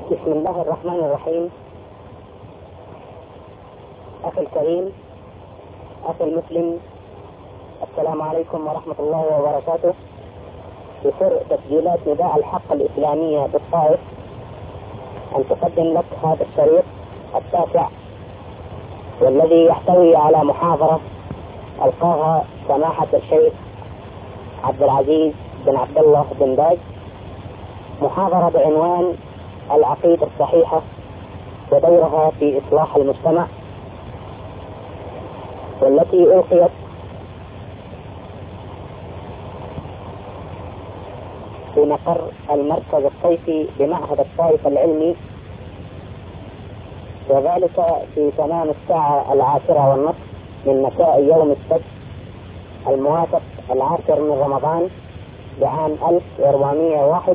بسم الله الرحمن الرحيم. أخي الكريم، أخي المسلم، السلام عليكم ورحمة الله وبركاته. بسر تسجيلات نداء الحق الإسلامية بالطائف أن تقدم لك هذا الشريط التاسع، والذي يحتوي على محاضرة ألقاها سماحة الشيخ عبد العزيز بن عبد الله بن باز، محاضرة بعنوان العقيدة الصحيحة ودورها في إصلاح المجتمع، والتي ألقيت في مقر المركز الصيفي بمعهد الطائف العلمي، وذلك في تمام الساعة 10:30 من مساء يوم السبت الموافق 10 من رمضان بعام 1401،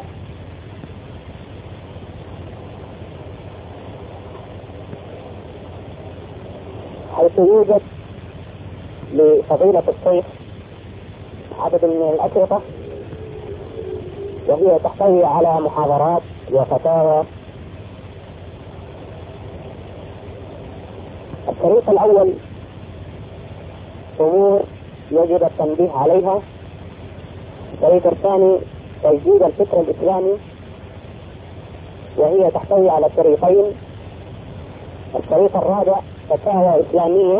حيث يوجد لفضيلة الشيخ عدد من الأشرطة، وهي تحتوي على محاضرات وفتاوى. الطريق الأول أمور يجب التنبيه عليها. الطريق الثاني تجديد الفكر الإسلامي، وهي تحتوي على طريقين. الطريق الرابع فتاوى إسلامية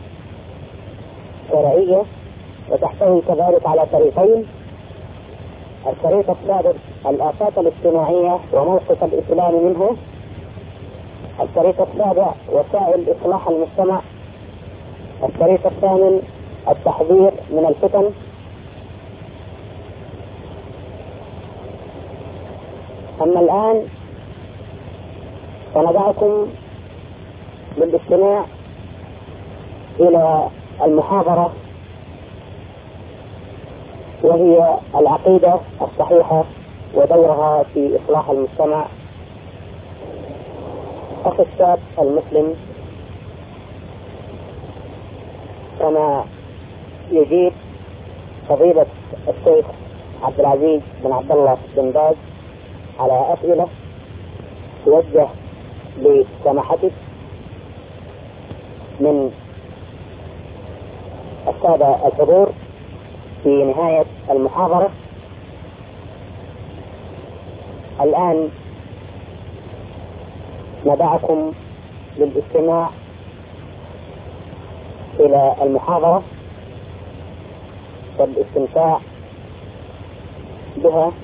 شرعية، وتحتوي كذلك على طريقين. الطريق السادس الآفات الاجتماعية وموقف الإسلام منه. الطريق السابع وسائل إصلاح المجتمع. الطريق الثامن التحذير من الفتن. أما الآن فندعكم للاستماع إلى المحاضرة، وهي العقيدة الصحيحة ودورها في إصلاح المجتمع. أخي الشاب المسلم، كما يجيب فضيلة الشيخ عبد العزيز بن عبد الله بن باز على أسئلة توجه لسماحتك من السادة الحضور في نهاية المحاضرة. الآن ندعكم للاستماع إلى المحاضرة والاستمتاع بها.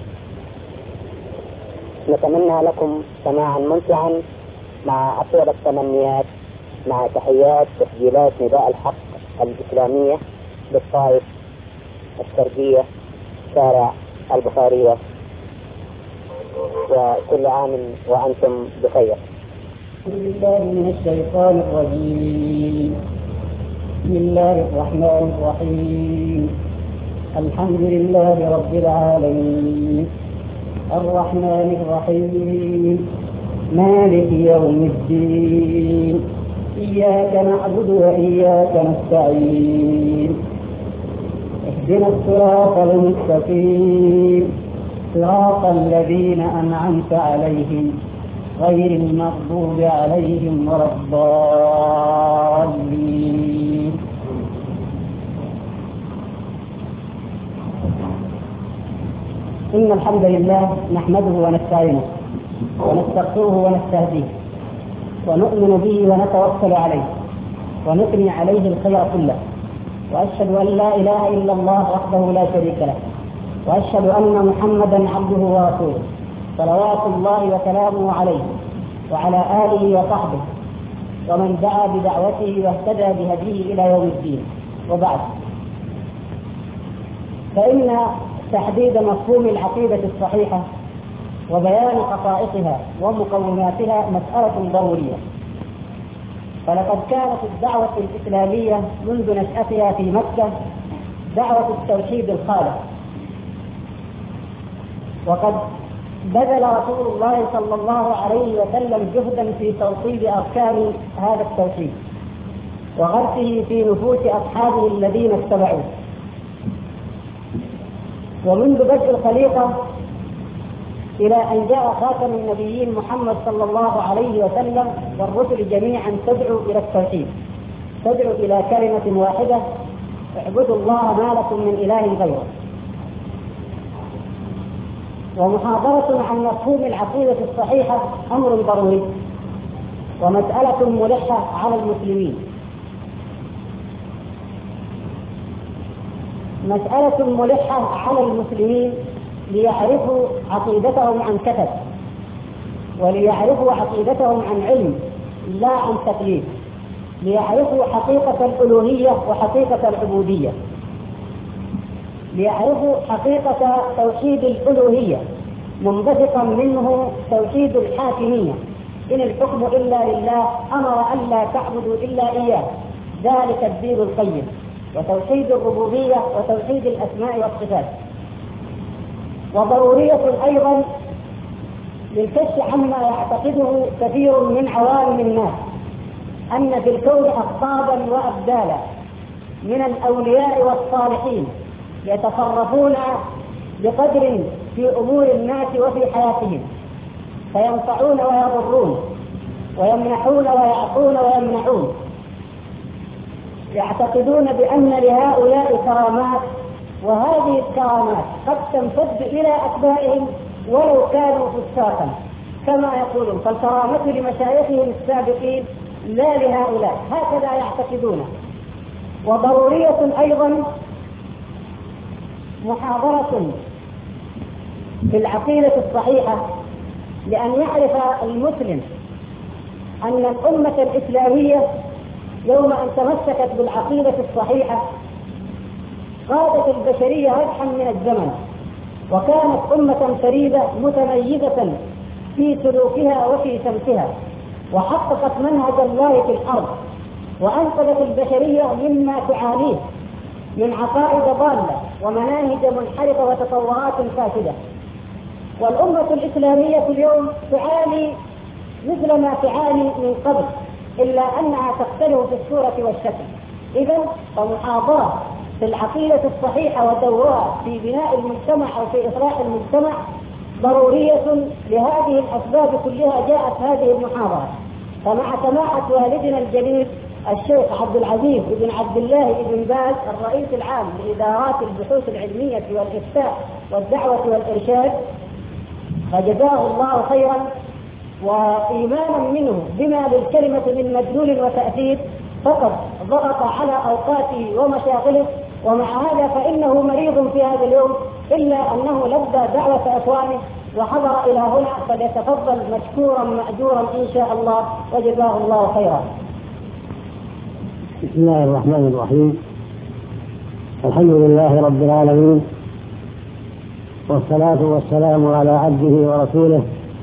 نتمنى لكم سماعا ممتعا مع أطيب التمنيات، مع تحيات تسجيلات نداء الحق الإسلامية بالطائف الشرقية شارع البخارية، وكل عام وأنتم بخير. بسم الله من الشيطان الرجيم. بسم الله الرحمن الرحيم. الحمد لله رب العالمين، الرحمن الرحيم، مالك يوم الدين، إياك نعبد وإياك نستعين، اهدنا الصراط المستقيم، صراط الذين أنعمت عليهم غير المغضوب عليهم ولا الضالين. إن الحمد لله نحمده ونستعينه ونستغفره ونستهديه، ونؤمن به ونتوكل عليه، ونثني عليه الخير كله، وأشهد أن لا إله إلا الله وحده لا شريك له، وأشهد أن محمدا عبده ورسوله، صلوات الله وسلامه عليه وعلى آله وصحبه ومن دعا بدعوته واهتدى بهديه إلى يوم الدين. وبعد، فإن تحديد مفهوم العقيدة الصحيحة وبيان خصائصها ومقوماتها مسألة ضرورية. فلقد كانت الدعوة الإسلامية منذ نشأتها في مكة دعوة التوحيد الخالص، وقد بذل رسول الله صلى الله عليه وسلم جهدا في توصيل أركان هذا التوحيد وغرسه في نفوس أصحابه الذين اتبعوه. ومنذ بدء الخليقة إلى أن جاء خاتم النبيين محمد صلى الله عليه وسلم والرسل جميعا تدعو إلى التوحيد، تدعو إلى كلمة واحدة: اعبدوا الله ما لكم من إله غيره. ومحاضرة عن مفهوم العقيدة الصحيحة أمر ضروري ومسألة ملحة على المسلمين، مسألة ملحة على المسلمين ليعرفوا عقيدتهم عن كتب، وليعرفوا عقيدتهم عن علم لا عن تقليد، ليعرفوا حقيقة الألوهية وحقيقة العبودية، ليعرفوا حقيقة توحيد الألوهية منبثقا منه توحيد الحاكمية: إن الحكم إلا لله، أمر أن لا تعبدوا إلا إياه، ذلك الدين القيم. وتوحيد الربوبية وتوحيد الأسماء والصفات. وضرورية أيضا للكشف عما يعتقده كثير من عوام الناس، أن في الكون أقطابا وأبدالا من الأولياء والصالحين يتصرفون بقدر في أمور الناس وفي حياتهم، فينفعون ويضرون، ويمنحون ويعطون ويمنعون. يعتقدون بأن لهؤلاء كرامات، وهذه الكرامات قد تمتد إلى أتباعهم ولو كانوا فساقا، كما يقولون: فالكرامة لمشايخهم السابقين لا لهؤلاء، هكذا يعتقدون. وضرورية أيضا محاضرة في العقيدة الصحيحة، لأن يعرف المسلم أن الأمة الإسلامية يوم أن تمسكت بالعقيدة الصحيحة قادت البشرية رجحا من الزمن، وكانت أمة فريدة متميزة في سلوكها وفي سمتها، وحققت منهج الله في الأرض، وأنقذت البشرية مما تعانيه من عقائد ضالة ومناهج منحرفة وتطورات فاسدة. والأمة الإسلامية اليوم تعاني مثل ما تعاني من قبل، إلا أنها تختلف في الصورة والشكل. إذن فمحاضرة في العقيدة الصحيحة ودورها في بناء المجتمع أو في إصلاح المجتمع ضرورية. لهذه الأسباب كلها جاءت هذه المحاضرة. فمع سماحة والدنا الجليل الشيخ عبد العزيز بن عبد الله بن باز الرئيس العام لإدارات البحوث العلمية والإفتاء والدعوة والإرشاد، فجزاه الله خيرا، وإيمانا منه بما للكلمة من مدلول وتأثير، فقد ضغط على أوقاته ومشاغله، ومع هذا فإنه مريض في هذا اليوم، إلا أنه لبى دعوة أخوانه وحضر إلى هنا، فليتفضل مشكورا مأجورا إن شاء الله، وجزاه الله خيرا. بسم الله الرحمن الرحيم. الحمد لله رب العالمين، والصلاة والسلام على عبده ورسوله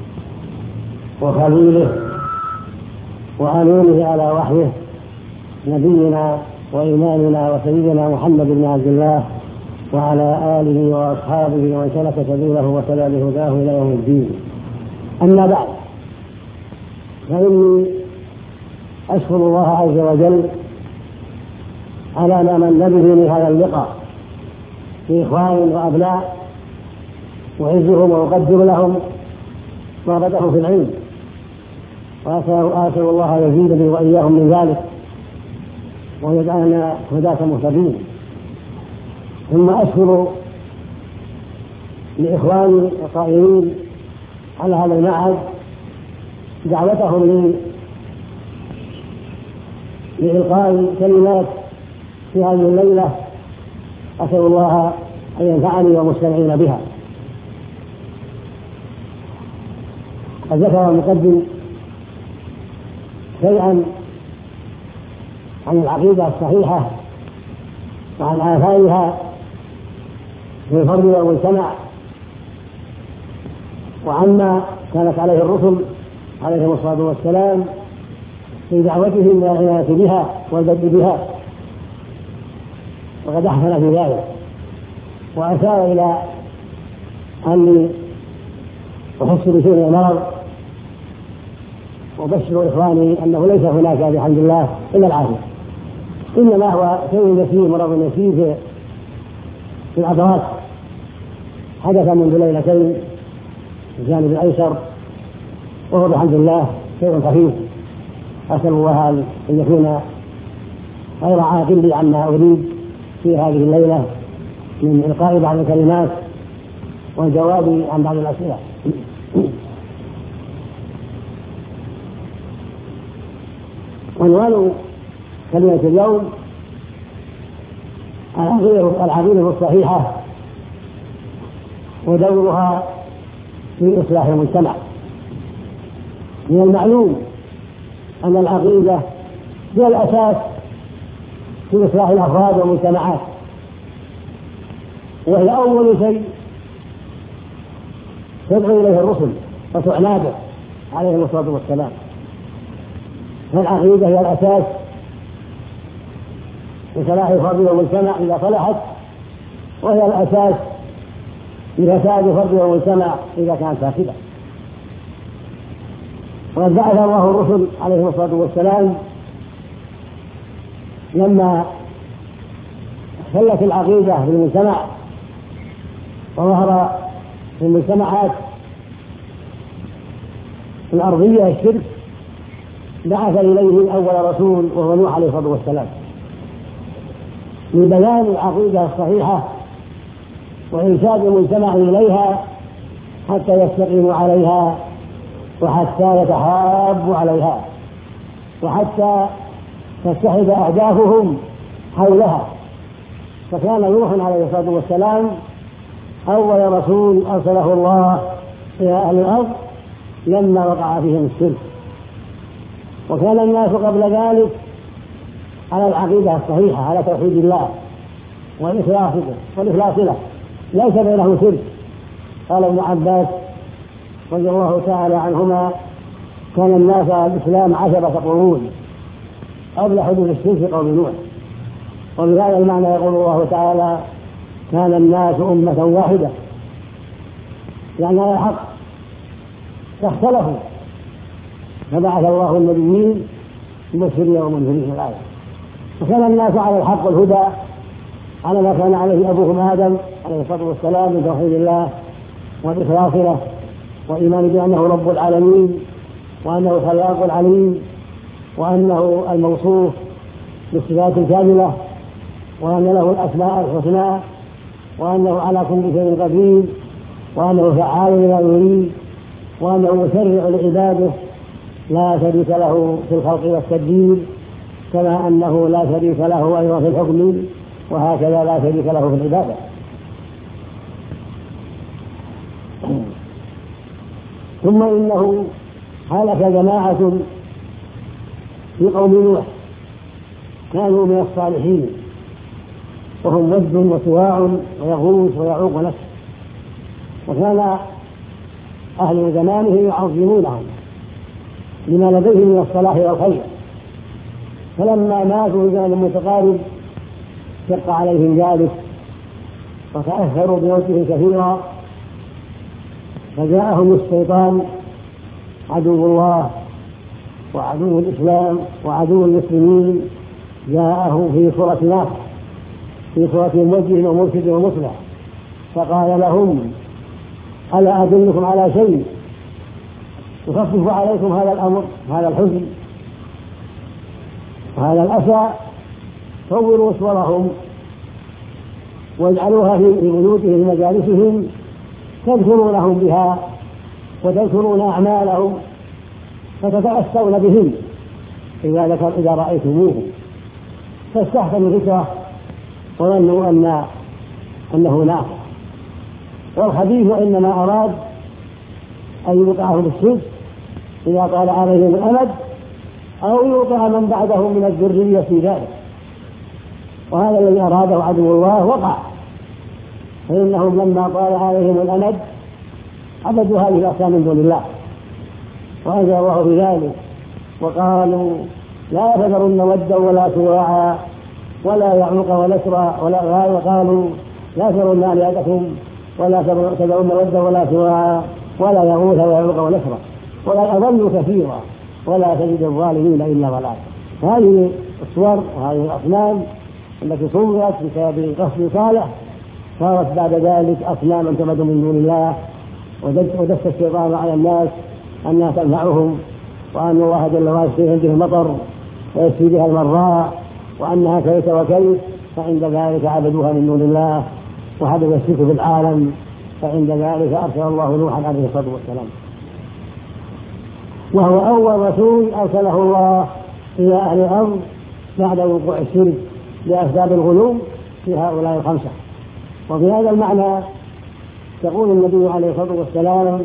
وخليله وأمينه على وحيه، نبينا وإمامنا وسيدنا محمد بن عبد الله، وعلى آله وأصحابه ومن سلك سبيله وتبع بهداه إلى يوم الدين. أما بعد، فإني أشكر الله عز وجل على ما من به من هذا اللقاء في إخوان وأبناء، وعزهم وأقدر لهم رغبتهم في العلم، وأسأل الله يزيدني وإياهم من ذلك ويجعلنا هداة مهتدين. ثم أشكر لإخواني القائمين على هذا المعهد دعوتهم لي لإلقاء كلمات في هذه الليلة، أسأل الله أن ينفعني ومستمعين بها. قد ذكر المقدم شيئا عن العقيدة الصحيحة وعن آثارها في الفرد والمجتمع، وعما كانت عليه الرسل عليهم الصلاة والسلام في دعوتهم والعناية بها والبدء بها، وقد أحسن في ذلك، وأشار إلى أني أحس بشيء من المرض، وبشر إخواني أنه ليس هناك بحمد الله إلا العافية، إنما هو شيء يسير، مرض يسير في الأدراك، حدث منذ ليلتين الجانب الأيسر، وهو بحمد الله شيء خفيف. أسأل الله أن يكون غير عاقل لي عما أريد في هذه الليلة من إلقاء بعض الكلمات والجواب عن بعض الأسئلة. عنوان كلمة اليوم العقيدة الصحيحة ودورها في إصلاح المجتمع. من المعلوم أن العقيدة هي الأساس في إصلاح الأفراد والمجتمعات، وهي أول شيء تدعو إليه الرسل وتعنى به عليهم الصلاة والسلام. فالعقيدة هي الأساس في صلاح الفرد والمجتمع إذا صلحت، وهي الأساس في فساد الفرد والمجتمع إذا كانت فاسدة. وقد بعث الله الرسل عليهم الصلاة والسلام لما خلت العقيدة في المجتمع وظهر في المجتمعات الأرضية الشرك، بعث إليه أول رسول وهو نوح عليه الصلاة والسلام لبيان العقيدة الصحيحة وإرشاد المجتمع إليها حتى يستقيموا عليها وحتى يتحابوا عليها وحتى تتحد أهدافهم حولها. فكان نوح عليه الصلاة والسلام أول رسول أرسله الله إلى أهل الأرض لما وقع فيهم الشرك، وكان الناس قبل ذلك على العقيدة الصحيحة على توحيد الله والإخلاص له، ليس بينهم شرك. قال ابن عباس رضي الله تعالى عنهما: كان الناس على الإسلام 10 قرون قبل حدوث الشرك قوم نوح. وبهذا المعنى يقول الله تعالى: كان الناس أمة واحدة، يعني على الحق، فاختلفوا فبعث الله النبيين مبشرين ومنذرين الآية. وكان الناس على الحق والهدى على ما كان عليه أبوهم آدم عليه الصلاة والسلام من توحيد الله والإخلاص له وإيمان بأنه رب العالمين وأنه خلاق العليم وأنه الموصوف بالصفات الكاملة وأن له الأسماء الحسنى وأنه على كل شيء قدير وأنه فعال لما يريد وأنه يشرع لعباده لا شريك له في الخلق والتدبير، كما أنه لا شريك له أيضا في الحكم، وهكذا لا شريك له في العبادة. ثم إنه هلك جماعة في قوم نوح كانوا من الصالحين، وهم ود وسواع ويغوث ويعوق ونسر، وكان أهل زمانه يعظمونهم لما لديهم من الصلاح والخير، فلما ماتوا بزمن متقارب شق عليهم ذلك وتأثروا بموتهم كثيرا، فجاءهم الشيطان عدو الله وعدو الإسلام وعدو المسلمين، جاءه في صورة ناس، في صورة موجه ومرشد ومصلح، فقال لهم: ألا أدلكم على شيء يخفف عليكم هذا الأمر، هذا الحزن وهذا الأسى؟ صوروا صورهم واجعلوها في بيوتهم مجالسهم تذكرونهم بها وتذكرون أعمالهم فتتأسون بهم إذا رأيتموهم. فاستحسنوا الفكرة وظنوا أنه نافع. والخبيث إنما أراد أن يوقعهم بالشرك إذا طال عليهم الأمد أو يوقع من بعدهم من الذرية في ذلك، وهذا الذي أراده عدو الله وقع، فإنهم لما طال عليهم الأمد عبدوا هذه الأصنام من دون الله، وأنزل الله بذلك وقالوا: لا تذرن ودا ولا سواعا ولا يعوق ونسرا وقالوا: لا تذرن آلهتكم ولا تذرن ودا ولا سواعا ولا يغوث ويعوق ونسرا ولا أضلوا كثيرا ولا تجد الظالمين إلا ضلالا. هذه الصور وهذه الأصنام التي صورت بسبب قصد صالح صارت بعد ذلك أصناما تعبد من دون الله ودس الشيطان على الناس أنها تنفعهم، وأن الله جل وعلا يسقيهم به المطر ويسقي بها المراء، وأنها كيت وكيت، فعند ذلك عبدوها من دون الله وحدث الشرك في العالم. فعند ذلك أرسل الله نوحا عليه الصلاة والسلام، وهو أول رسول أرسله الله إلى أهل الأرض بعد وقوع الشرك لأسباب الغلو في هؤلاء الخمسة. وفي هذا المعنى يقول النبي عليه الصلاة والسلام: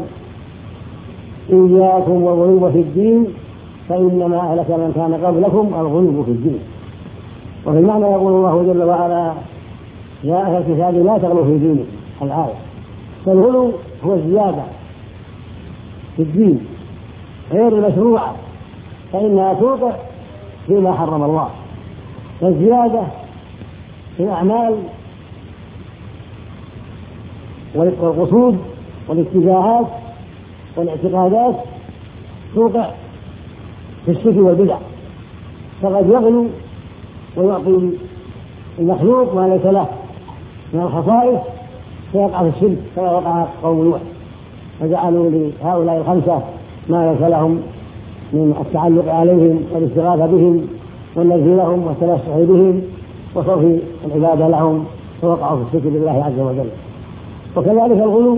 إياكم والغلو في الدين فإنما أهلك من كان قبلكم الغلو في الدين. وفي المعنى يقول الله جل وعلا: يا أهل الكتاب لا تغلوا في دينكم، الآية. فالغلو هو الزيادة في الدين غير المشروعة، فإنها توقع فيما حرم الله، والزيادة في الأعمال والقصود والاتجاهات والاعتقادات توقع في الشرك والبدع. فقد يغلو ويعطي المخلوق ما ليس له من الخصائص فيقع في الشرك كما وقع قوم نوح، فجعلوا لهؤلاء الخمسة ما ليس لهم من التعلق عليهم والاستغاثة بهم والنذر لهم والتنصح بهم وصرف العبادة لهم، فوقعوا في الشرك بالله عز وجل. وكذلك الغلو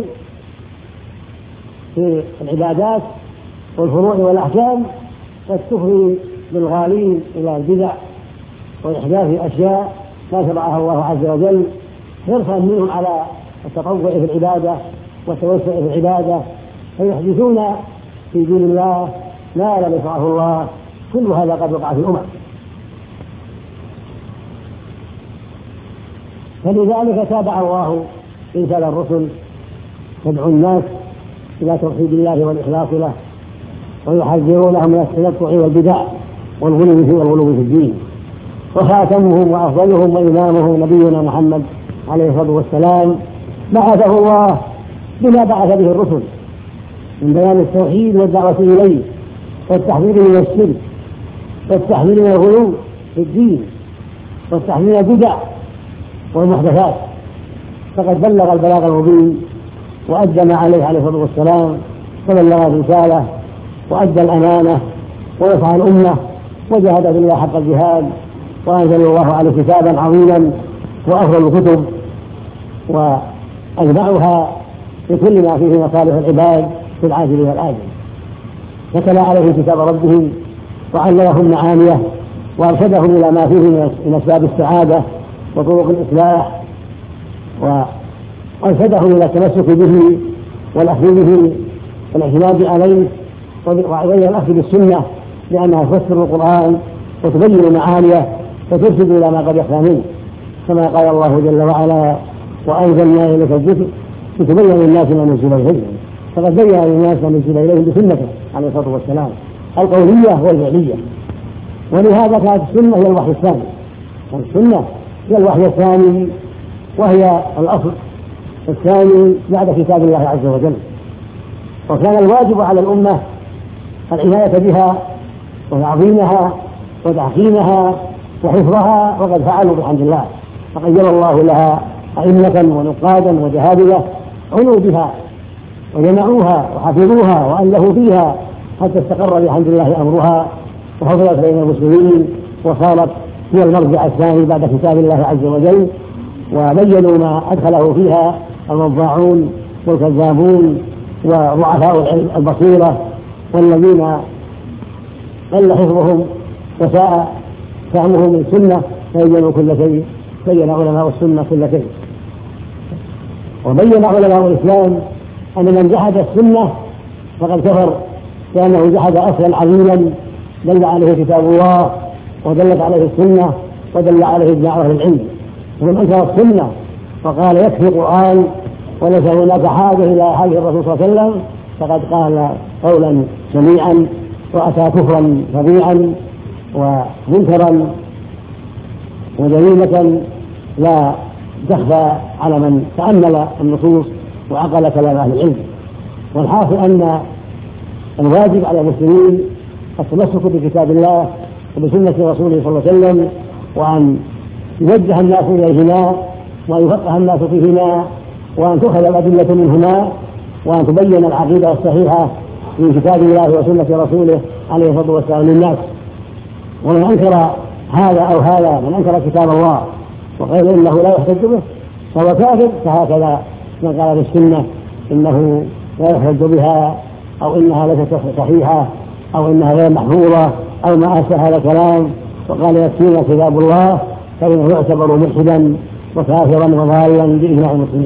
في العبادات والفروع والأحكام قد تفضي بالغالين إلى البدع وإحداث أشياء ما شرعها الله عز وجل، حرصا منهم على التطوع في العبادة والتوسع في العبادة، فيحدثون في دين الله ما لم يشرعه الله. كل هذا قد وقع في الأمم، فلذلك تابع الله إرسال الرسل يدعو الناس إلى توحيد الله والإخلاص له، ويحذرونهم من التنطع والبدع والغلو في الدين. وخاتمهم وأفضلهم وإمامهم نبينا محمد عليه الصلاة والسلام بعثه الله بما بعث به الرسل من بيان التوحيد والدعوة إليه والتحذير من الشرك والتحذير من الغلو في الدين والتحذير من البدع والمحدثات. فقد بلغ البلاغ المبين وأدى ما عليه الصلاة والسلام، وبلغ الرسالة وأدى الأمانة ونصح الأمة وجاهد في الله حق الجهاد، وأنزل الله عليه كتابا عظيما وأفضل الكتب وأجمعها بكل ما فيه مصالح العباد في العاجل والآجل. فتلا عليه كتاب ربهم وعلمهم معانيه وأرشدهم إلى ما فيه من أسباب السعادة وطرق الإصلاح، وأرشدهم إلى التمسك به والأخذ به والاعتماد عليه، وغير الأخذ بالسنة لأنها تفسر القرآن وتبين معانيه وترشد إلى ما قد يخفى منه، كما قال الله جل وعلا: وأنزلنا إليك الذكر لتبين للناس ما نزل إليهم. فقد بين للناس ما نزل إليهم بسنته عليه الصلاة والسلام القولية والفعلية. ولهذا كانت السنة هي الوحي الثاني، السنة هي الوحي الثاني، وهي الأصل الثاني بعد كتاب الله عز وجل. وكان الواجب على الأمة العناية بها وتعظيمها وتحكيمها وحفظها، وقد فعلوا بحمد الله، فقيم الله لها أئمة ونقادا وجهابذة عنوا بها وجمعوها وحفظوها وألفوا فيها حتى استقر بحمد الله أمرها وحفظت بين المسلمين، وصارت هي المرجع الثاني بعد كتاب الله عز وجل. وبينوا ما أدخله فيها الوضاعون والكذابون وضعفاء البصيرة والذين قل حفظهم وساء فهمهم من السنة، فبينوا كل شيء. بين علماء السنة كل شيء، وبين علماء الإسلام أن من جحد السنة فقد كفر، لأنه جحد أصلا عظيما دل عليه كتاب الله ودلت عليه السنة ودل عليه إجماع أهل العلم. ومن أنكر السنة وقال يكفي القرآن وليس هناك حاجة إلى حديث الرسول صلى الله عليه وسلم فقد قال قولا سميعا وأتى كفرا فظيعا ومنكرا وجريمة لا تخفى على من تأمل النصوص وعقل كلام أهل العلم. والحاصل أن الواجب على المسلمين التمسك بكتاب الله وبسنة رسوله صلى الله عليه وسلم، وأن يوجه الناس إليهما وأن يفقه الناس فيهما وأن تؤخذ الأدلة منهما وأن تبين العقيدة الصحيحة من كتاب الله وسنة رسوله عليه الصلاة والسلام للناس. ومن أنكر هذا أو هذا، من أنكر كتاب الله وقال إنه لا يحتج به فهو كافر، فهكذا من قال بالسنة إنه لا يحتج بها أو إنها ليست صحيحة أو إنها غير محفوظة أو ما أشبه هذا الكلام وقال يكفينا كتاب الله فإنه يعتبر ملحدا وكافرا وضالا بإجماع المسلمين.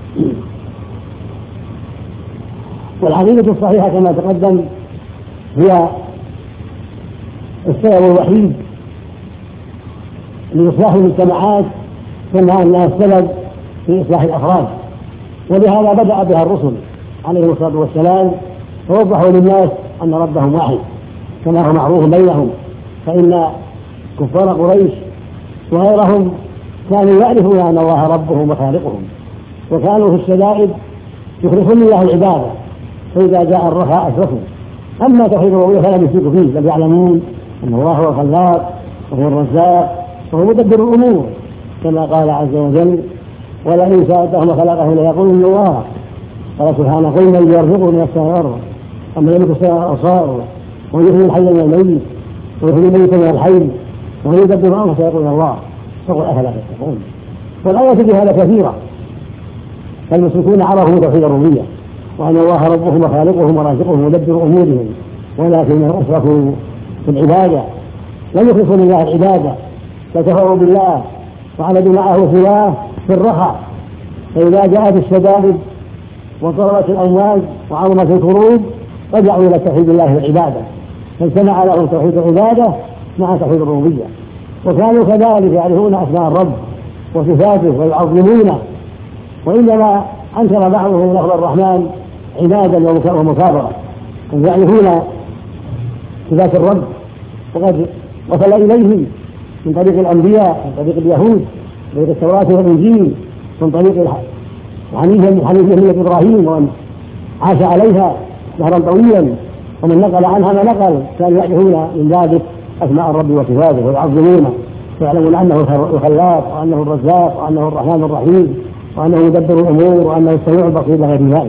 والعقيدة الصحيحة كما تقدم هي السبب الوحيد لإصلاح المجتمعات كما أنها السبب في إصلاح الأفراد، ولهذا بدأ بها الرسل عليه الصلاة والسلام فوضحوا للناس أن ربهم واحد كما هو معروف بينهم، فإن كفار قريش وغيرهم كانوا يعرفون أن الله ربهم وخالقهم، وكانوا في الشدائد يخلصون لله العبادة، فإذا جاء الرخاء أشركوا. أما توحيد الربوبية فلم يشركوا فيه، بل يعلمون أن الله هو الخلاق وهو الرزاق وهو مدبر الأمور كما قال عز وجل ولئن سألتهم خلقه ليقولن الله. قال سبحانه قل من يرزقه من السماء والأرض أم يملك السماء والأبصار ويخرج الحي من الميت ويخرج الميت من الحي ويدبر الأمر سيقولون الله فقل أفلا تتقون. والآية في هذا كثيرة، فالمشركون عرفوا توحيد الربوبية وأن الله ربهم وخالقهم ورازقهم ومدبر أمورهم، ولكنهم أشركوا في العبادة، لم يخلصوا لله العبادة فكفروا بالله وعبدوا معه سواه في الرخاء، فإذا جاءت الشدائد وضربت الأمواج وعظمت الكروب رجعوا إلى توحيد الله العبادة، فاجتمع لهم توحيد العبادة مع توحيد الربوبية. وكانوا كذلك يعرفون أسماء الرب وصفاته ويعظمونه، وإنما أنكر بعضهم لفظ الرحمن عبادا ومكابرة، يعرفون صفات الرب وقد وصل إليهم من طريق الأنبياء، من طريق اليهود، من طريق التوراة والإنجيل، من طريق الحنيفية ملة إبراهيم ومن عاش عليها دهرا طويلا ومن نقل عنها ما نقل، كانوا يعرفون من ذلك أسماء الرب وصفاته ويعظمونه ويعلمون أنه الخلاق وأنه الرزاق وأنه الرحمن الرحيم وأنه مدبر الأمور وأنه السميع البصير لغير ذلك.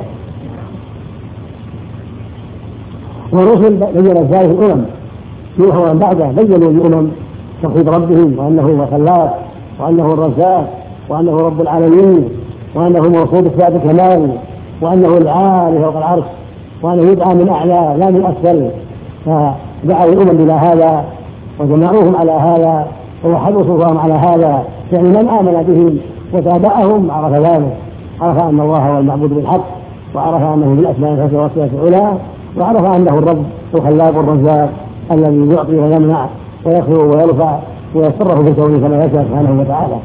والرسل بين ذلك الأمم نوح ومن بعده بينوا للأمم توحيد ربهم وأنه هو الخلاق وأنه الرزاق وأنه رب العالمين وأنه موصوف بصفات الكمال وأنه العالي فوق العرش وأنه يدعى من أعلى لا من أسفل. فدعوا الأمم إلى هذا وجمعوهم على هذا ووحدوا صفوفهم على هذا، يعني من آمن بهم وتابعهم عرف ذلك، عرف أن الله هو المعبود بالحق، وعرف أنه بالأسماء الحسنى والصفات العلى، وعرف أنه الرب الخلاق الرزاق الذي يعطي ويمنع ويخلق ويرفع ويتصرف في الكون كما يشاء سبحانه وتعالى.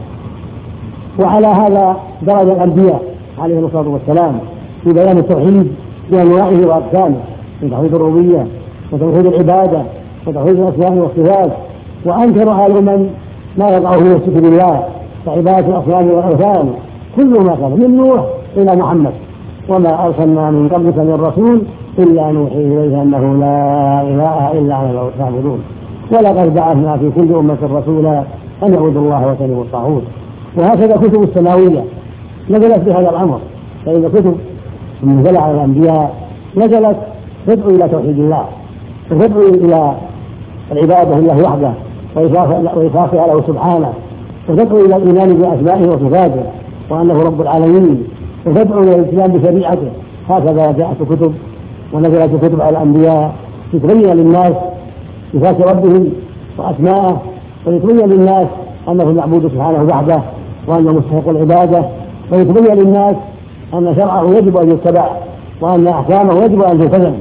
وعلى هذا درج الأنبياء عليهم الصلاة والسلام في بيان التوحيد بأنواعه وأقسامه، من توحيد الربوبية وتوحيد العبادة وتوحيد الأسماء والصفات. وأنكر أهل الأمم ما يقعه من الشرك بالله كعبادة الأصنام والأوثان، كل ما كان من نوح إلى محمد وما أرسلنا من قبلك من رسول إلا نوحي إليه أنه لا إله إلا أنا تعبدون، ولقد بعثنا في كل أمة رسولا أن يعبدوا الله واجتنبوا الطاغوت. وهكذا كتب السماوية نزلت بهذا الأمر، فإن كتب منزلة على الأنبياء نزلت تدعو إلى توحيد الله وتدعو إلى العبادة لله وحده وإخلاصها له سبحانه، وتدعو إلى الإيمان بأسمائه وصفاته وأنه رب العالمين، وتدعو إلى الإسلام بشريعته. هكذا جاءت كتب ونزلت كتب على الأنبياء لتبين للناس صفات ربهم وأسماءه، ويتبين للناس أنه المعبود سبحانه وحده وأنه مستحق العبادة، ويتبين للناس أن شرعه يجب أن يتبع وأن أحكامه يجب أن تلتزم.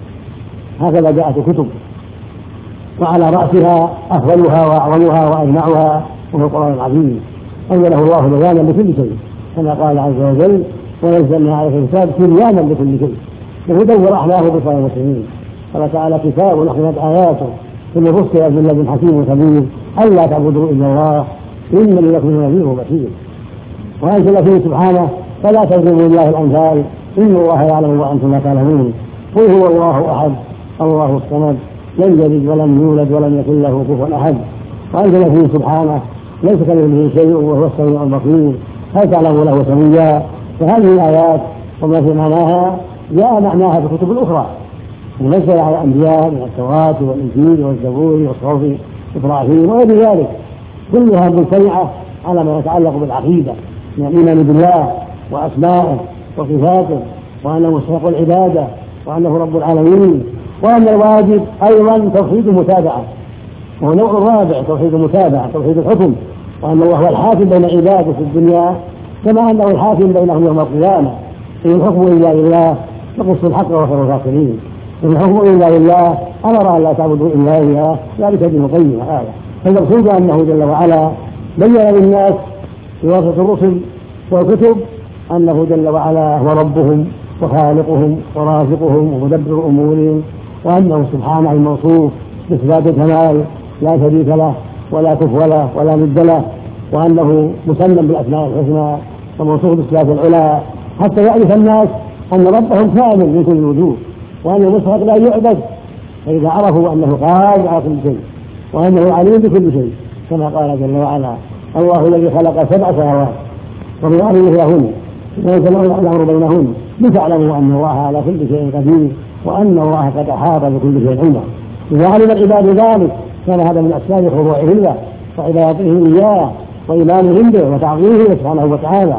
هكذا جاءت كتب، وعلى رأسها أفضلها وأعظمها وأجمعها وهو القرآن العظيم، أنزله الله بيانا لكل شيء كما قال عز وجل ونزلنا عليك الكتاب تبيانا لكل شيء وهدى ورحمة بشرى المسلمين. قال تعالى كتاب أحكمت آياته ثم فصلت من لدن حكيم خبير ألا تعبدوا إلا الله إنني لكم نذير وبشير. وأنزل فيه سبحانه فلا تضربوا لله الأمثال إن الله يعلم وأنتم لا تعلمون قل هو الله أحد الله الصمد لم يلد ولم يولد ولم يكن له كفوا أحد. وأنزل فيه سبحانه ليس كمثله شيء وهو السميع البصير هل تعلم له سميا. فهذه الآيات وما في معناها جاء معناها في الكتب الأخرى منزلة على الأنبياء من التوراة والإنجيل والزبور وصحف إبراهيم وغير ذلك، كلها مجتمعة على ما يتعلق بالعقيدة من الإيمان بالله وأسمائه وصفاته وأنه مستحق العبادة وأنه رب العالمين، وأن الواجب أيضا توحيد المتابعة، وهو نوع رابع توحيد المتابعة توحيد الحكم، وأن الله هو الحاكم بين عباده في الدنيا كما أنه الحاكم بينهم يوم القيامة. إن الحكم إلا لله فقصوا الحق وخير الفاصلين، إن الحكم إلا لله أمر أن لا تعبدوا إلا إياه ذلك دين القيم هذا. فالمقصود أنه جل وعلا بين للناس بواسطة الرسل والكتب أنه جل وعلا هو ربهم وخالقهم ورازقهم ومدبر أمورهم، وأنه سبحانه الموصوف بصفات الكمال لا شريك له ولا كفو له ولا ند له، وأنه مسمى بالأسماء الحسنى وموصوف بالصفات العلى، حتى يعرف الناس أن ربهم كامل من كل وجوه، وأنه مستحق لا يعبد. فإذا عرفوا أنه قادر على كل شيء وأنه عليم بكل شيء كما قال جل وعلا: الله الذي خلق 7 سماوات وبأمره لهن ويجمع الأمر بينهن لتعلموا أن الله على كل شيء قدير وأن الله قد أحاط بكل شيء علما. إذا علم العباد ذلك كان هذا من أسباب خضوعهم له وعبادتهم إياه وإيمانهم به وتعظيمه سبحانه وتعالى.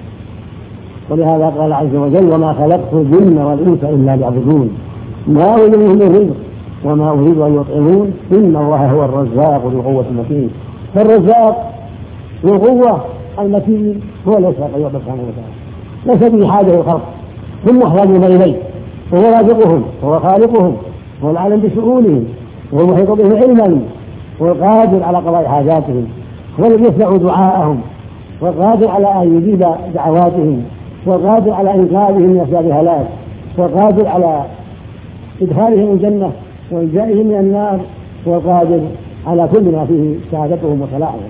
ولهذا قال عز وجل: وما خلقت الجن والإنس إلا ليعبدون ما أريد منهم من رزق وما أريد أن يطعمون إن الله هو الرزاق ذو القوة المتين. فالرزاق ذو القوة المتين هو الذي يسبق يعبد سبحانه وتعالى، ليس به حاجة للخلق، هم محتاجون إليه، وهو رازقهم وهو خالقهم وهو العالم بشؤونهم وهو المحيط بهم علما والقادر على قضاء حاجاتهم والذي يسمع دعاءهم والقادر على أن يجيب دعواتهم والقادر على إنقاذهم من أسباب الهلاك والقادر على إدخالهم الجنة وإنجائهم من النار والقادر على كل ما فيه سعادتهم وصلاحهم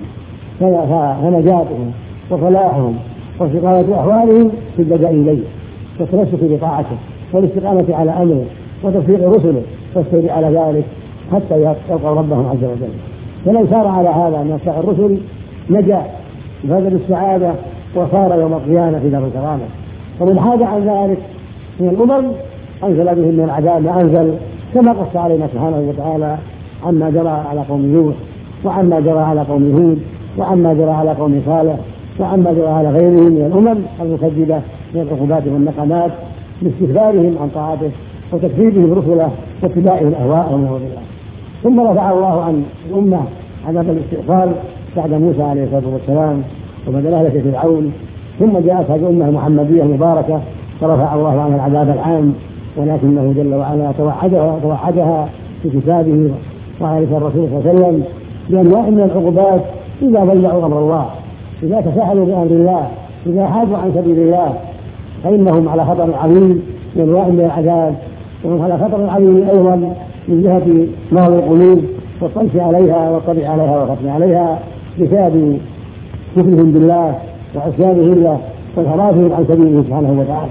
فنجاتهم وصلاحهم واستقامة أحوالهم في اللجأ إليه والتمسك بطاعته والاستقامة على أمره وتصديق رسله والسير على ذلك حتى يلقوا ربهم عز وجل. فلو سار على هذا من أتباع الرسل نجا بهذا السعادة وصار يوم القيامة في دار الكرامة. ومن حاجة عن ذلك من الأمم أنزل بهم من العذاب ما أنزل، كما قص علينا سبحانه وتعالى عما جرى على قوم نوح وعما جرى على قوم هود وعما جرى على قوم صالح وعما جرى على غيرهم من الأمم المكذبة من العقوبات والنقمات باستكبارهم عن طاعته وتكذيبهم رسله واتباعهم أهواءهم وغيرها. ثم رفع الله عن الأمة عذاب الاستئصال بعد موسى عليه الصلاة والسلام وبعد أهلك فرعون، ثم جاءت هذه الأمة المحمدية المباركة فرفع الله عنها العذاب العام، ولكنه جل وعلا توعدها في كتابه وعلى لسان الرسول صلى الله عليه وسلم بأنواع من العقوبات إذا ضيعوا أمر الله، إذا تساهلوا بأمر الله، إذا حادوا عن سبيل الله، فإنهم على خطر عظيم من أنواع من العذاب، وهم على خطر عظيم أيضا من جهة مرض القلوب والطمس عليها والطبع عليها والختم عليها بسبب كفرهم بالله وعصيانهم له وانحرافهم عن سبيله سبحانه وتعالى.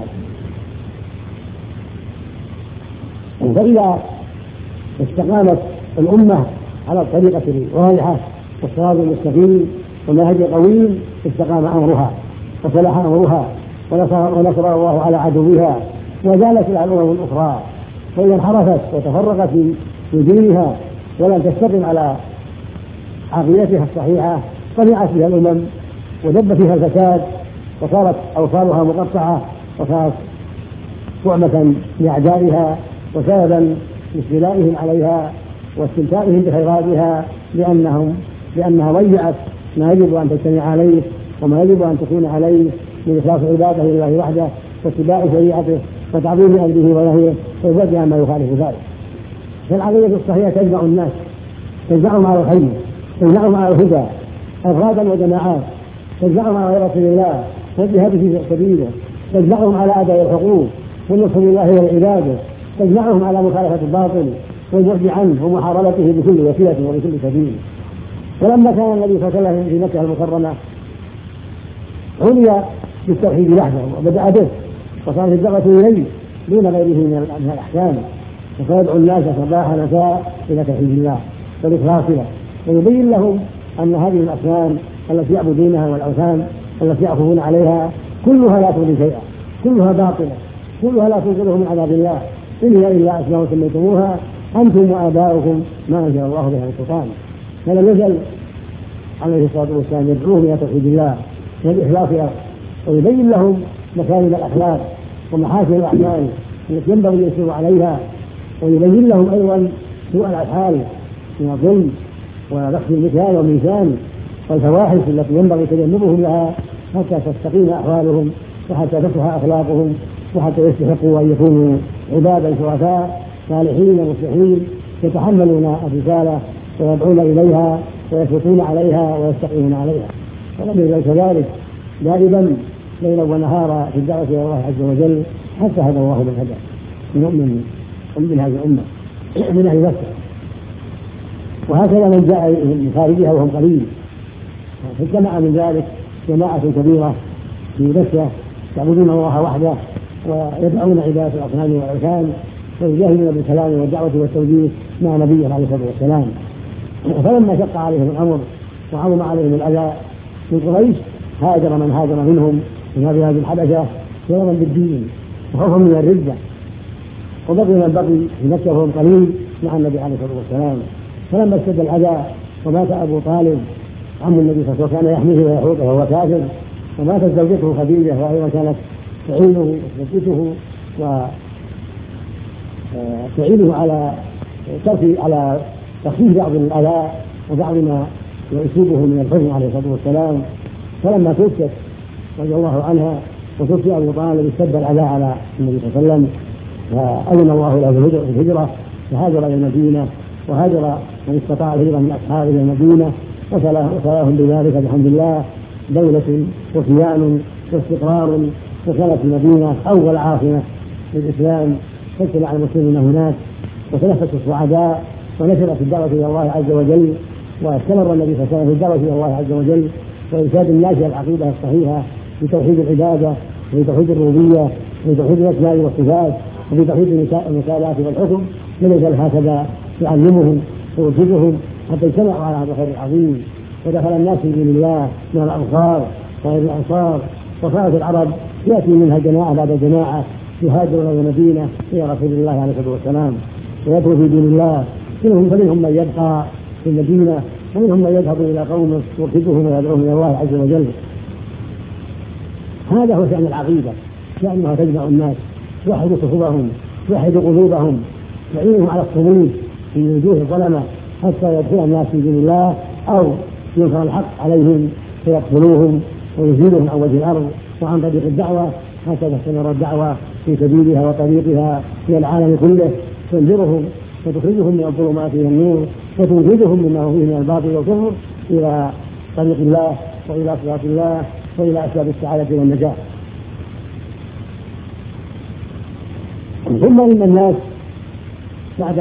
فإذا استقامت الأمة على الطريقة الواضحة والصراط المستقيم والمنهج القويم استقام أمرها وصلح أمرها ونصر الله على عدوها وزالت الأمم الأخرى. فإذا انحرفت وتفرقت في دينها ولم تستقم على عقيدتها الصحيحة طمعت فيها الأمم ودب فيها الفساد وصارت أوصالها مقطعة وصارت طعمة لأعدائها وسببا لاستيلائهم عليها واستمتاعهم بخيراتها لأنها ضيعت ما يجب أن تجتمع عليه وما يجب أن تكون عليه من إخلاص عباده لله وحده واتباع شريعته وتعظيم أمره ونهيه ويبعد عما يخالف ذلك. فالعقيدة الصحيحة تجمع الناس، تجمعهم على الخير، تجمعهم على الهدى أفرادا وجماعات، تجمعهم على غير رسول الله والجهاد في سبيله، تجمعهم على أداء الحقوق والنصر لله والعباده، تجمعهم على مخالفة الباطل والبعد عنه ومحاربته بكل وسيلة وبكل سبيل. ولما كان النبي صلى الله عليه وسلم في مكة المكرمة عني بالتوحيد لحظة وبدأ به وصارت الدعوة إليه دون غيره من الأحكام، وسيدعو الناس صباح مساء إلى توحيد الله والإخلاص له ويبين لهم أن هذه الأصنام التي يعبدونها والأوثان التي يأخذون عليها كلها لا تغني شيئا، كلها باطلة كلها لا تنقذه من عذاب الله، إن هي إلا أسماء سميتموها أنتم وآباؤكم ما أنزل الله بها من سلطان. فلم يزل عليه الصلاة والسلام يدعوهم إلى توحيد الله والإخلاص له، ويبين لهم مكارم الأخلاق ومحاسن الأعمال التي ينبغي أن يسيروا عليها، ويبين لهم أيضا سوء الأفعال من الظلم ونقص المكيال والميزان والفواحش التي ينبغي تجنبهم لها حتى تستقيم أحوالهم وحتى تصلح أخلاقهم وحتى يستحقوا أن يكونوا عبادا شرفاء صالحين مصلحين يتحملون الرسالة ويدعون إليها ويثبتون عليها ويستقيمون عليها. ولم يزل كذلك دائما ليلا ونهارا في الدعوة إلى الله عز وجل حتى هدى الله من هدى من هذه الأمة من أهل مكة. وهكذا من جاء من خارجها وهم قليل، فاجتمع من ذلك جماعة كبيرة في مكة يعبدون الله وحده ويدعون عبادة الأصنام والأوثان ويجاهدون بالكلام والدعوة والتوجيه مع نبيه عليه الصلاة والسلام. فلما شق عليهم الأمر وعظم عليهم الأذى من قريش هاجر من هاجر منهم من هذه الحبشة فرارا بالدين وخوفا من الردة، وبقي من بقي في مكة وهم قليل مع النبي عليه الصلاة والسلام. فلما اشتد الأذى ومات أبو طالب عم النبي صلى الله عليه وسلم كان يحميه ويحوطه وهو كافر، وماتت زوجته خديجة وأيضا كانت تعينه وتثبته وتعينه على تخفيف بعض الأذى وبعض ما يصيبه من الحزن عليه الصلاة والسلام. فلما توفيت رضي الله عنها وتوفي أبو طالب اشتد الأذى على النبي صلى الله عليه وسلم، فأذن الله له بالهجرة فهاجر إلى المدينة، وهاجر من استطاع الهجرة من أصحابه إلى المدينة وصلاهم بذلك بحمد الله دولة وكيان واستقرار، وكانت المدينة أول عاصمة للإسلام، فاجتمع المسلمون هناك وتنفس الصعداء ونشرت الدعوة إلى الله عز وجل، واستمر النبي صلى الله عليه وسلم في الدعوة إلى الله عز وجل وإرشاد الناس إلى العقيدة الصحيحة بتوحيد العبادة وبتوحيد الربوبية وبتوحيد الأسماء والصفات وبتوحيد المسالات والحكم. من يزال هكذا يعلمهم ويرشدهم حتى اجتمعوا على هذا الخير العظيم، ودخل الناس في دين الله من الأنصار وغير الأنصار، وصارت العرب يأتي منها جماعة بعد جماعة يهاجر إلى المدينة إلى رسول الله عليه الصلاة والسلام ويدخل في دين الله. فمنهم من يبقى في المدينة ومنهم من يذهب إلى قوم يرشدهم ويدعوهم إلى الله عز وجل. هذا هو شأن العقيدة، شأنها تجمع الناس، توحد صفوفهم، توحد قلوبهم، تعينهم على الصمود في وجوه الظلمة حتى يدخل الناس في دين الله، أو ينكر الحق عليهم فيقتلوهم ويزيلهم عن وجه الأرض وعن طريق الدعوة حتى تستمر الدعوة في سبيلها وطريقها في العالم كله، تنذرهم وتخرجهم من الظلمات إلى النور وتنجدهم مما هو فيه من الباطل والكفر إلى طريق الله وإلى صراط الله وإلى أسباب السعادة والنجاة. ثم إن الناس بعد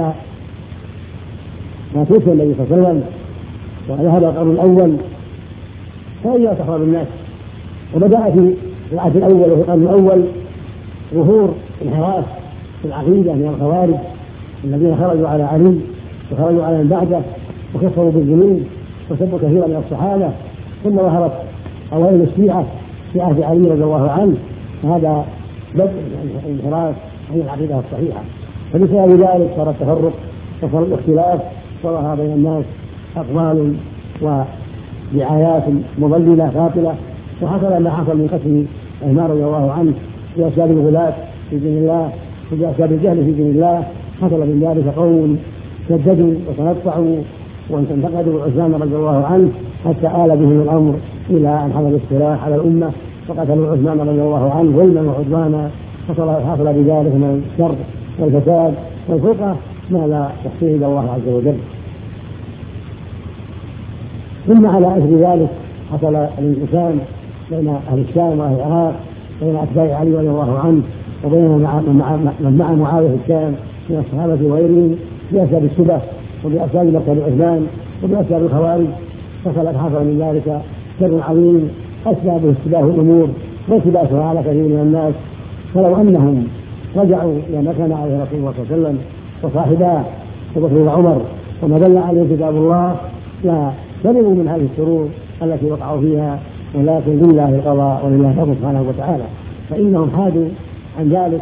ما توفي النبي صلى الله عليه وسلم وذهب القرن الأول فإذا تخرج الناس، وبدأ في العهد الأول وفي القرن الأول ظهور انحراف في العقيدة من الخوارج الذين خرجوا على علي وخرجوا على من بعده وكفروا بالذنوب وسبوا كثيرا من الصحابة. ثم ظهرت أوائل الشيعة في عهد علي رضي الله عنه، وهذا بدء الانحراف عن العقيدة الصحيحة. فبسبب ذلك صار التفرق وصار الاختلاف وظهر بين الناس أقوال ودعايات مضللة باطلة، وحصل ما حصل من قتل عمار رضي الله عنه بأسباب الغلاة في دين الله وبأسباب الجهل في دين الله. حصل من ذلك قوم شددوا وتنطعوا وانتقدوا عثمان رضي الله عنه حتى آل بهم الأمر إلى أن حملوا السلاح على الأمة وقتلوا عثمان رضي الله عنه ظلما وعدوانا. حصل بذلك من الشر والفساد والفرقة ما لا يحصيه إلا الله عز وجل. ثم على أثر ذلك حصل الانقسام بين أهل الشام وأهل العراق، بين أتباع علي رضي الله عنه وبين من مع معاوية في الشام من الصحابة وغيرهم بأسباب الشبه وبأسباب مقتل عثمان وبأسباب الخوارج. حصل من ذلك شر عظيم أسبابه اشتباه الأمور وانتباسها على كثير من الناس. فلو أنهم رجعوا إلى ما كان عليه رسول الله صلى الله عليه وسلم وصاحباه أبو بكر وعمر وما دل عليه كتاب الله لا سلموا من هذه الشرور التي وقعوا فيها، ولكن لله القضاء ولله الحكم سبحانه وتعالى. فإنهم حادوا عن ذلك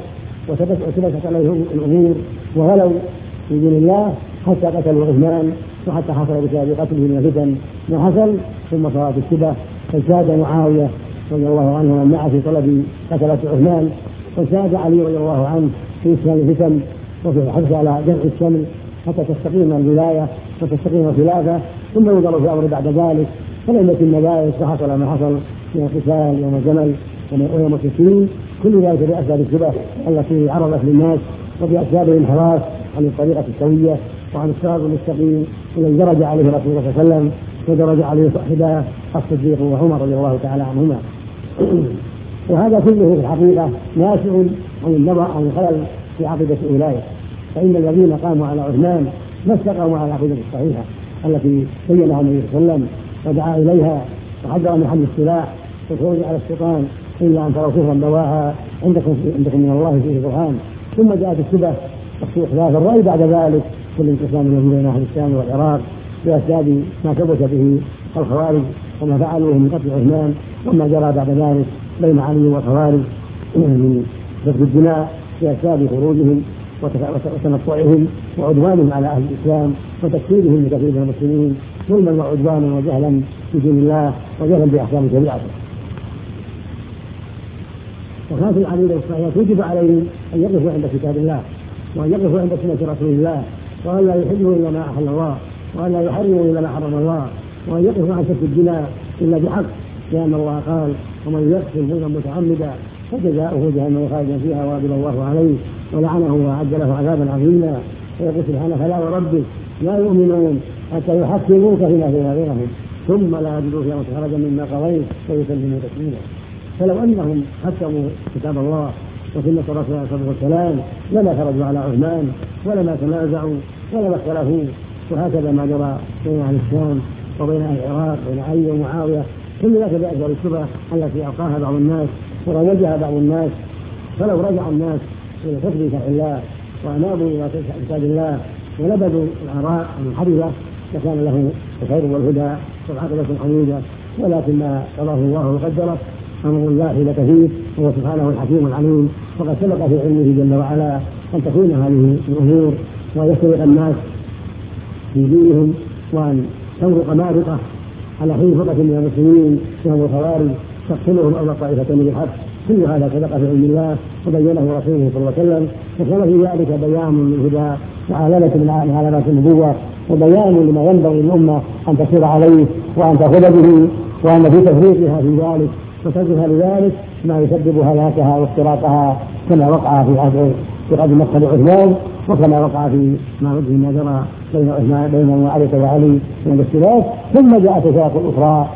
وثبتت عليهم الأمور وغلوا في دين الله حتى قتلوا عثمان، وحتى حصل بسبب قتله من الفتن ما حصل. ثم صارت الشبه فازداد معاوية رضي الله عنه ومن معه في طلب قتلة عثمان، وازداد علي رضي الله عنه في إسلام الفتن وفي الحرص على جمع الشمل حتى تستقيم الولاية وتستقيم الخلافة. ثم ينظر في أمر بعد ذلك فلم يتم ذلك فحصل ما حصل من القتال يوم الجمل ويوم التسليم، كل ذلك بأسباب الشبه التي عرضت للناس وبأسباب الانحراف عن الطريقة السوية وعن الصراط المستقيم الذي درج عليه رسول الله صلى الله عليه وسلم ودرج عليه صاحباه الصديق وعمر رضي الله تعالى عنهما. وهذا كله في الحقيقة ناشئ عن الخلل في عقيدة الولاية، فإن الذين قاموا على عثمان ما استقاموا على العقيدة الصحيحة التي بينها النبي صلى الله عليه وسلم ودعا إليها وحذر من حمل السلاح والخروج على السلطان إلا أن تروا كفرا بواها عندكم من الله فيه برهان. ثم جاءت الشبه وفي خلاف الرأي بعد ذلك في الانقسام الذي بين أهل الشام والعراق بأسباب ما ثبت به الخوارج وما فعلوه من قتل عثمان وما جرى بعد ذلك بين علي والخوارج من سفك الدماء بأسباب خروجهم وتنطعهم وعدوانهم على أهل الإسلام وتكفيرهم لكثير من المسلمين ظلما وعدوانا وجهلا في دين الله وجهلا بأحكام شريعته. وكانت العقيدة الصحيحة توجب عليهم أن يقفوا عند كتاب الله وأن يقفوا عند سنة رسول الله وأن لا يحلوا إلا ما أحل الله وأن لا يحرموا إلا ما حرم الله وأن يقفوا عن سفك الدماء إلا بحق، لأن الله قال ومن يقتل مؤمنا متعمدا فجزاؤه جهنم خالدا فيها وغضب الله عليه ولعنه وأعد له عذابا عظيما. ويقول سبحانه فلا وربك لا يؤمنون حتى يحكموك فيما بينهم ثم لا يجدوا فيها مخرجا مما قضيت ويسلموا تسليما. فلو أنهم حكموا كتاب الله وسنة الرسول عليه الصلاة والسلام لما خرجوا على عثمان ولما تنازعوا ولما اختلفوا. وهكذا ما جرى بين أهل الشام وبين أهل العراق بين علي ومعاوية، كل ذلك بأسباب الشبهة التي ألقاها بعض الناس وروجها بعض الناس. فلو رجع الناس إلى تطبيق شرع الله وأنابوا إلى كتاب الله ونبذوا الآراء المنحرفة لكان له الخير والهدى والعاقبة الحميدة. ولكن ما قضاه الله وقدره أمر لا حيلة فيه، وهو سبحانه الحكيم العليم، وقد سبق في علمه جل وعلا أن تكون هذه الأمور ويفترق الناس في دينهم وأن تمرق مارقة على حين فرقة من المسلمين وهم الخوارج تقتلهم أو طائفتين بالحق. كل هذا سبق في علم الله وبينه رسوله صلى الله عليه وسلم، وكان في ذلك بيان للهدى وعلامة من علامات النبوة وبيان لما ينبغي الأمة أن تسير عليه وأن تأخذ به، وأن في تفريطها في ذلك وتركها لذلك ما يسبب هلاكها واختراقها كما وقع في قبل مقتل عثمان وكما وقع في ما جرى بين معاوية وعلي من الاختلاف. ثم جاءت فرق أخرى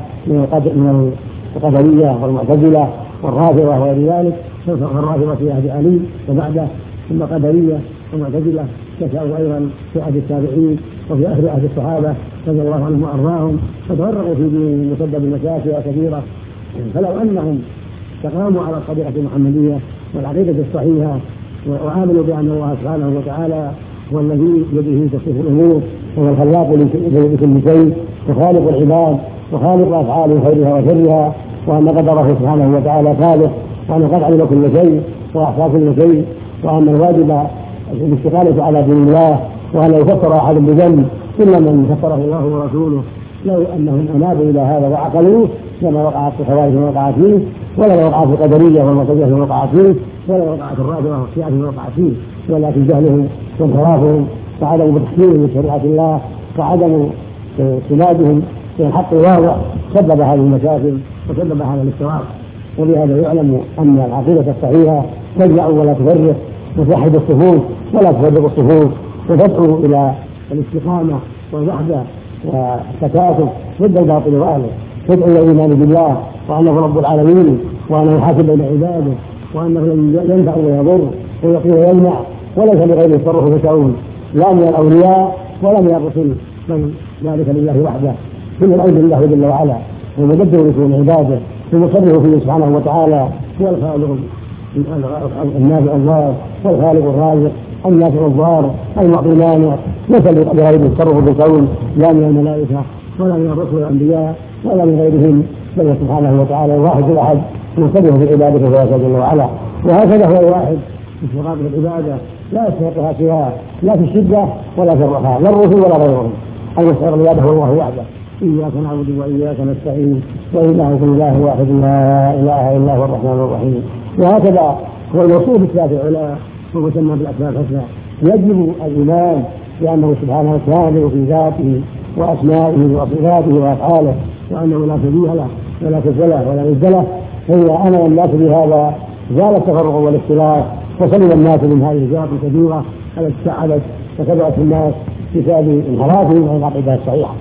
من القدرية والمعتزلة والرافضة وغير ذلك، فالرافضة في عهد علي وبعده، ثم قدرية ومعتزلة نشأوا أيضا في عهد التابعين وفي آخر عهد الصحابة رضي الله عنهم وأرضاهم، فتغرقوا في دين مسبب المشاكل كثيرة. فلو أنهم استقاموا على الطريقة المحمدية والعقيدة الصحيحة وآمنوا بأن الله سبحانه وتعالى هو الذي بيده تصريف الأمور وهو الخلاق لكل شيء وخالق العباد وخالق أفعال خيرها وشرها، وأن قدره سبحانه وتعالى خالق، وأن قد علم كل شيء وأحصى كل شيء، وأن الواجب الاستقامة على دين الله، وأن لا يكفر أحد بذنب إلا من كفره الله ورسوله. لو أنهم أنابوا إلى هذا وعقلوه لما وقعت في الخوارج ما وقعت فيه، ولا وقعت في القدرية والمعتزلة ما وقعت فيه، ولا وقعت الرافضة والشيعة ما وقعت فيه، ولكن جهلهم وانحرافهم وعدم تحكيمهم لشريعة الله وعدم سنادهم في الحق الواضح سبب هذه المشاكل وسبب هذا الاضطراب. ولهذا يعلم أن العقيدة الصحيحة تجمع ولا تفرق، وتوحد الصفوف ولا تفرق الصفوف، وتدعو إلى الاستقامة والوحدة والتكاتف ضد الباطل وأهله، تدعو إلى الإيمان بالله وأنه رب العالمين وأنه يحاسب بين عباده وأنه ينفع ويضر ويقي ويمنع، وليس لغيره التصرف يشاءون لا من الأولياء ولا من الرسل، بل ذلك لله وحده. كل الأمر لله جل وعلا ومدبر لكون عباده ومصرف فيه سبحانه وتعالى هو الخالق النافع الضار والخالق الرازق النافع الضار المعطي المانع، ليس لغيره التصرف بالكون لا من الملائكة ولا من الرسل والأنبياء ولا من غيرهم، بل سبحانه وتعالى الواحد الأحد مصرف في عباده جل وعلا. وهكذا هو الواحد استغراق العبادة لا يستحقها سواها لا في الشدة ولا في الرخاء، لا الرسل ولا غيرهم. المستحق العبادة هو الله وحده، إياك نعبد وإياك نستعين وإلهكم إله واحد لا إله إلا هو الرحمن الرحيم. وهكذا هو الوصول بالصفات العلى ومسمى بالأسماء الحسنى. يجب الإيمان بأنه سبحانه كامل في ذاته وأسمائه وصفاته وأفعاله، وأنه لا شبيه له ولا كفء له ولا ند له. فإذا آمن الناس بهذا زال التفرق والاختلاف وسلم الناس من هذه الجهات الكبيرة التي استعبت وتبعت الناس بسبب انحرافهم عن العقيدة الصحيحة.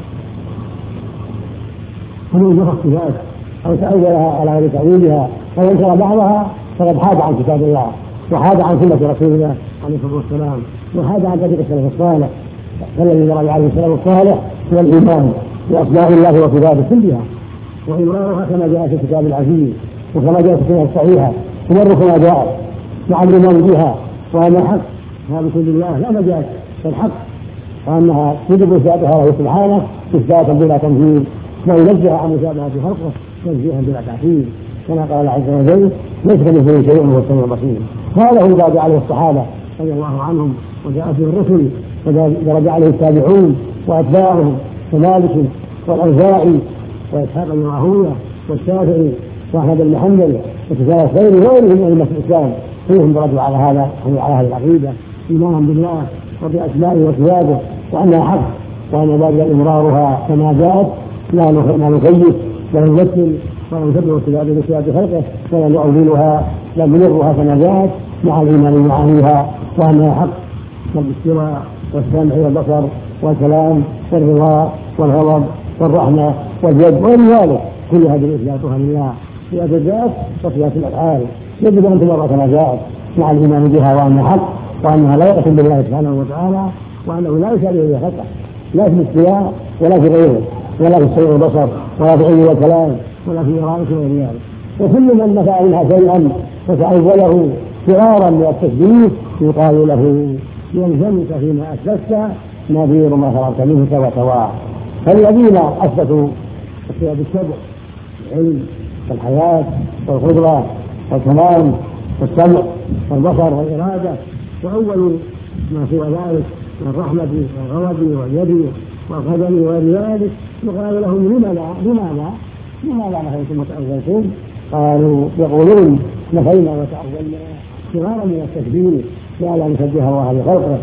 فمن نفخ صفات أو تأولها على غير تأويلها أو انكر بعضها فقد حاد عن كتاب الله وحاد عن سنة رسول الله عليه الصلاة والسلام وحاد عن طريق السلف الصالح. فالذي جرى عليه السلف الصالح هو الإيمان بأسماء الله وصفاته كلها وإمرارها كما جاء في الكتاب العزيز وكما جاء في السنة الصحيحة تمر كما جاءت مع الإيمان بها وأن حق هذا بكل الله لا مجال فالحق وأنها يجب إثباتها له سبحانه إثباتا بلا تمثيل وينزه عن مشابهة خلقه تنزيها بلا تعطيل كما قال عز وجل ليس كمثله شيء وهو السميع البصير. هذا هو درج عليه الصحابة رضي الله عنهم وجاء فيه الرسل ودرج عليه التابعون وأتباعهم كمالك والأوزاعي وإسحاق بن راهويه والشافعي وأحمد بن حنبل وسفيان الثوري وغيرهم من أئمة الإسلام فيهم درجوا على هذه العقيدة إيمانا بالله وبأسمائه وصفاته وأنها حق وأن ذلك إمرارها كما جاءت لا نكيف ولا نمثل ولا نشبه بصفات خلقه ولا نؤولها لا نمرها كما جاءت مع الإيمان بمعانيها وأنها حق والاستواء والسمع والبصر والكلام والرضا والغضب والرحمة واليد وغير ذلك كل هذه إثباتها لله في الذات وصفات الأفعال يجب أن تمر كما جاءت مع الإيمان بها وأنها حق وأنها لا يقسم بالله سبحانه وتعالى وأنه لا يشابه به خلقه لا في الاستواء ولا في غيره ولا في السمع والبصر ولا في العلم والكلام ولا في إرادته وغير ذلك. وكل من نفع منها شيئا وتعوله فرارا من التشبيه يقال له يلزمك فيما أثبتت نظير ما فررت منه سواء. فالذين أثبتوا الصفات بالسبع العلم والحياة والقدرة والكلام والسمع والبصر والإرادة وأول ما سوى ذلك من الرحمة والغضب واليد والقدم وغير ذلك يقال لهم لماذا نفيتم وتأولتم؟ قالوا يقولون نفينا وتأولنا فرارا من التكبير لا نشبه الله بخلقه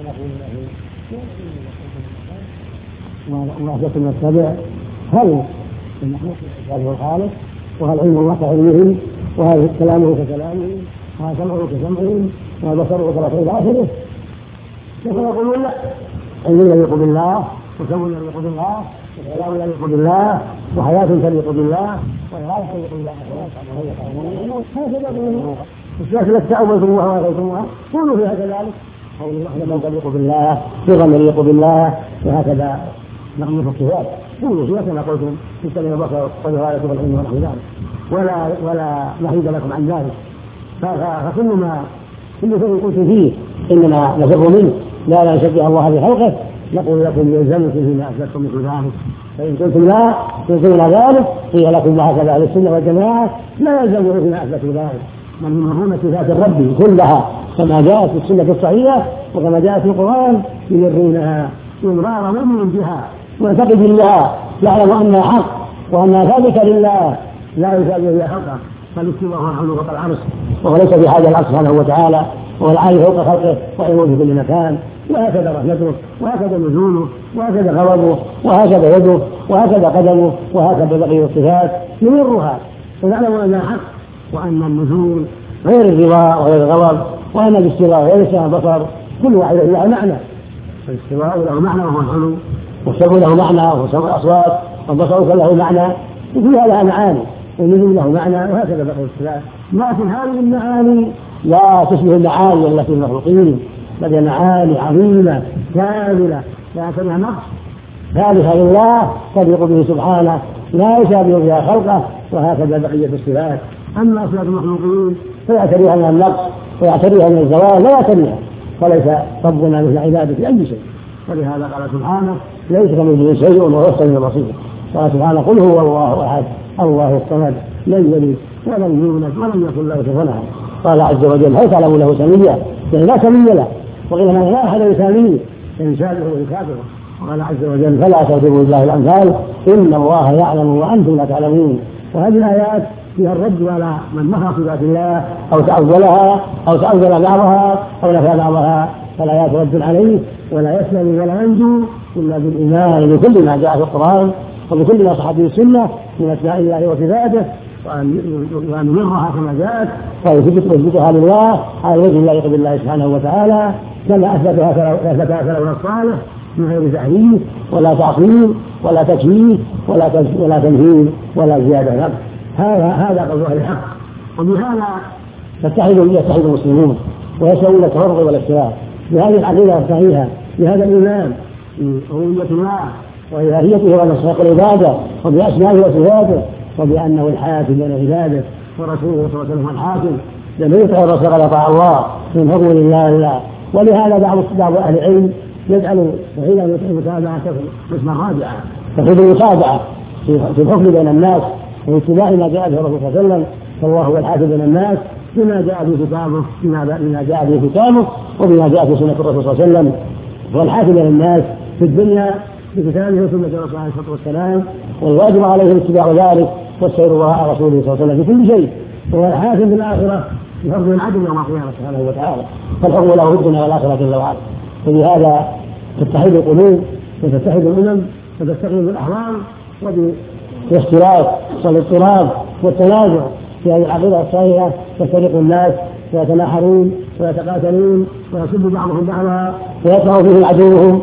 ونحن من السبع هل المخلوق هو الخالق وهل علم الله كعلمه وهل كلامه ككلامه وهل سمعه كسمعه وهل بصره كبصره إلى آخره. يقولون لا، علم يليق بالله وسمع يليق بالله وكلام يليق بالله وحياة تليق بالله وإرادة تليق بالله. هكذا التي تأولتموها وأغيتموها قولوا فيها كذلك قول الله يليق بالله صيغا يليق بالله وهكذا نقول في الصفات قولوا فيها كما قلتم في السمع والبصر والإرادة والعلم ونحو ذلك ولا نحيد لكم عن ذلك. كل شيء قلت فيه إننا نفر منه لا نشبه الله بخلقه نقول لكم يلزمكم فيما أثبتم مثل ذلك. فإن قلتم لا تنكرون ذلك قيل لكم وهكذا أهل السنة والجماعة لا يلزمكم فيما أثبتوا ذلك من مرهون صفات الرب كلها كما جاءت في السنة الصحيحة وكما جاءت في القرآن يمرونها إمرار مؤمن بها معتقد بالله يعلم أنها حق وأنها ثابتة لله لا يشابه بها خلقه. فالاستواء هو الحلول فوق العرش وهو ليس بحاجة العرش سبحانه وتعالى وهو العالي فوق خلقه وعلمه في كل مكان. وهكذا رحمته وهكذا نزوله وهكذا غضبه وهكذا يده وهكذا قدمه وهكذا بقية الصفات نمرها ونعلم أنها حق وأن النزول غير الرضا وغير الغضب وأن الاستواء غير السمع والبصر كل واحد له معنى. الاستواء له معنى وهو الحلول والسمع له معنى وهو سمع الأصوات والبصر له معنى وفيها لها معاني والنزول له معنى وهكذا بقية الصفات. لكن هذه المعاني لا تشبه المعاني التي المخلوقين بل معاني عظيمة كاملة لا تنها نقص ثالثة لله تليق به سبحانه لا يشابه بها خلقه وهكذا بقية الصفات. أما صفات المخلوقين فيعتريها من النقص ويعتريها من الزوال لا يعتريها وليس ربنا مثل عباده أي شيء. ولهذا قال سبحانه ليس كمثله شيء وهو السميع البصير. قال سبحانه قل هو الله أحد الله الصمد لم يلد ولم يولد ولم يكن له كفوا أحد. قال عز وجل هل تعلم له سميا؟ يعني لا سمي له، وإنما لا أحد يساميه إنسانه ويكافره. وقال عز وجل فلا تضربوا لله الأمثال إن الله يعلم وأنتم لا تعلمون. وهذه الآيات فيها الرد على من مخى صفات الله أو تعولها أو تعول بعضها أو نفى بعضها، فالآيات رد عليه ولا يسلم ولا ينجو إلا بالإيمان بكل ما جاء في القرآن وبكل ما صح به السنة من أسماء الله وصفاته، وأن يمرها كما جاءت ويثبتها لله على الوجه اللائق بالله سبحانه وتعالى كما أثبتها سلفنا الصالح من غير تحريف ولا تعطيل ولا تكييف ولا تمثيل ولا زيادة نقص. هذا قول أهل الحق، وبهذا يتحد المسلمون ويسعون التفرق والاختلاف بهذه العقيدة الصحيحة بهذا الإيمان بربوبية الله وإلهيته ونصرة العبادة وبأسمائه وصفاته وبأنه الحاكم بين عباده ورسوله صلى الله عليه وسلم الحاكم لم يطع الرسول على طاعة الله من فضل الله. ولهذا بعض أهل العلم يجعل حين المتابعة قسما رابعا، تفيد المتابعة في الحكم بين الناس واتباع ما جاء به الرسول صلى الله عليه وسلم، فالله هو الحاكم بين الناس بما جاء به كتابه بما جاء به كتابه وبما جاء في سنة الرسول صلى الله عليه وسلم. والحاكم بين الناس في الدنيا بكتابه وسنة الرسول عليه الصلاة والسلام، والواجب عليه اتباع ذلك والسير وراء رسوله صلى الله عليه وسلم في كل شيء. وهو الحاكم في الآخرة بفضل العدل يوم القيامة سبحانه وتعالى، فالحكم له في الدنيا والآخرة جل وعلا. وبهذا تتحد القلوب وتتحد الأمم وتستقيم الأحوال، وبالاختلاف والاضطراب والتنازع في هذه العقيدة الصحيحة يفترق الناس ويتناحرون ويتقاتلون ويسب بعضهم بعضا ويطغى فيهم عدوهم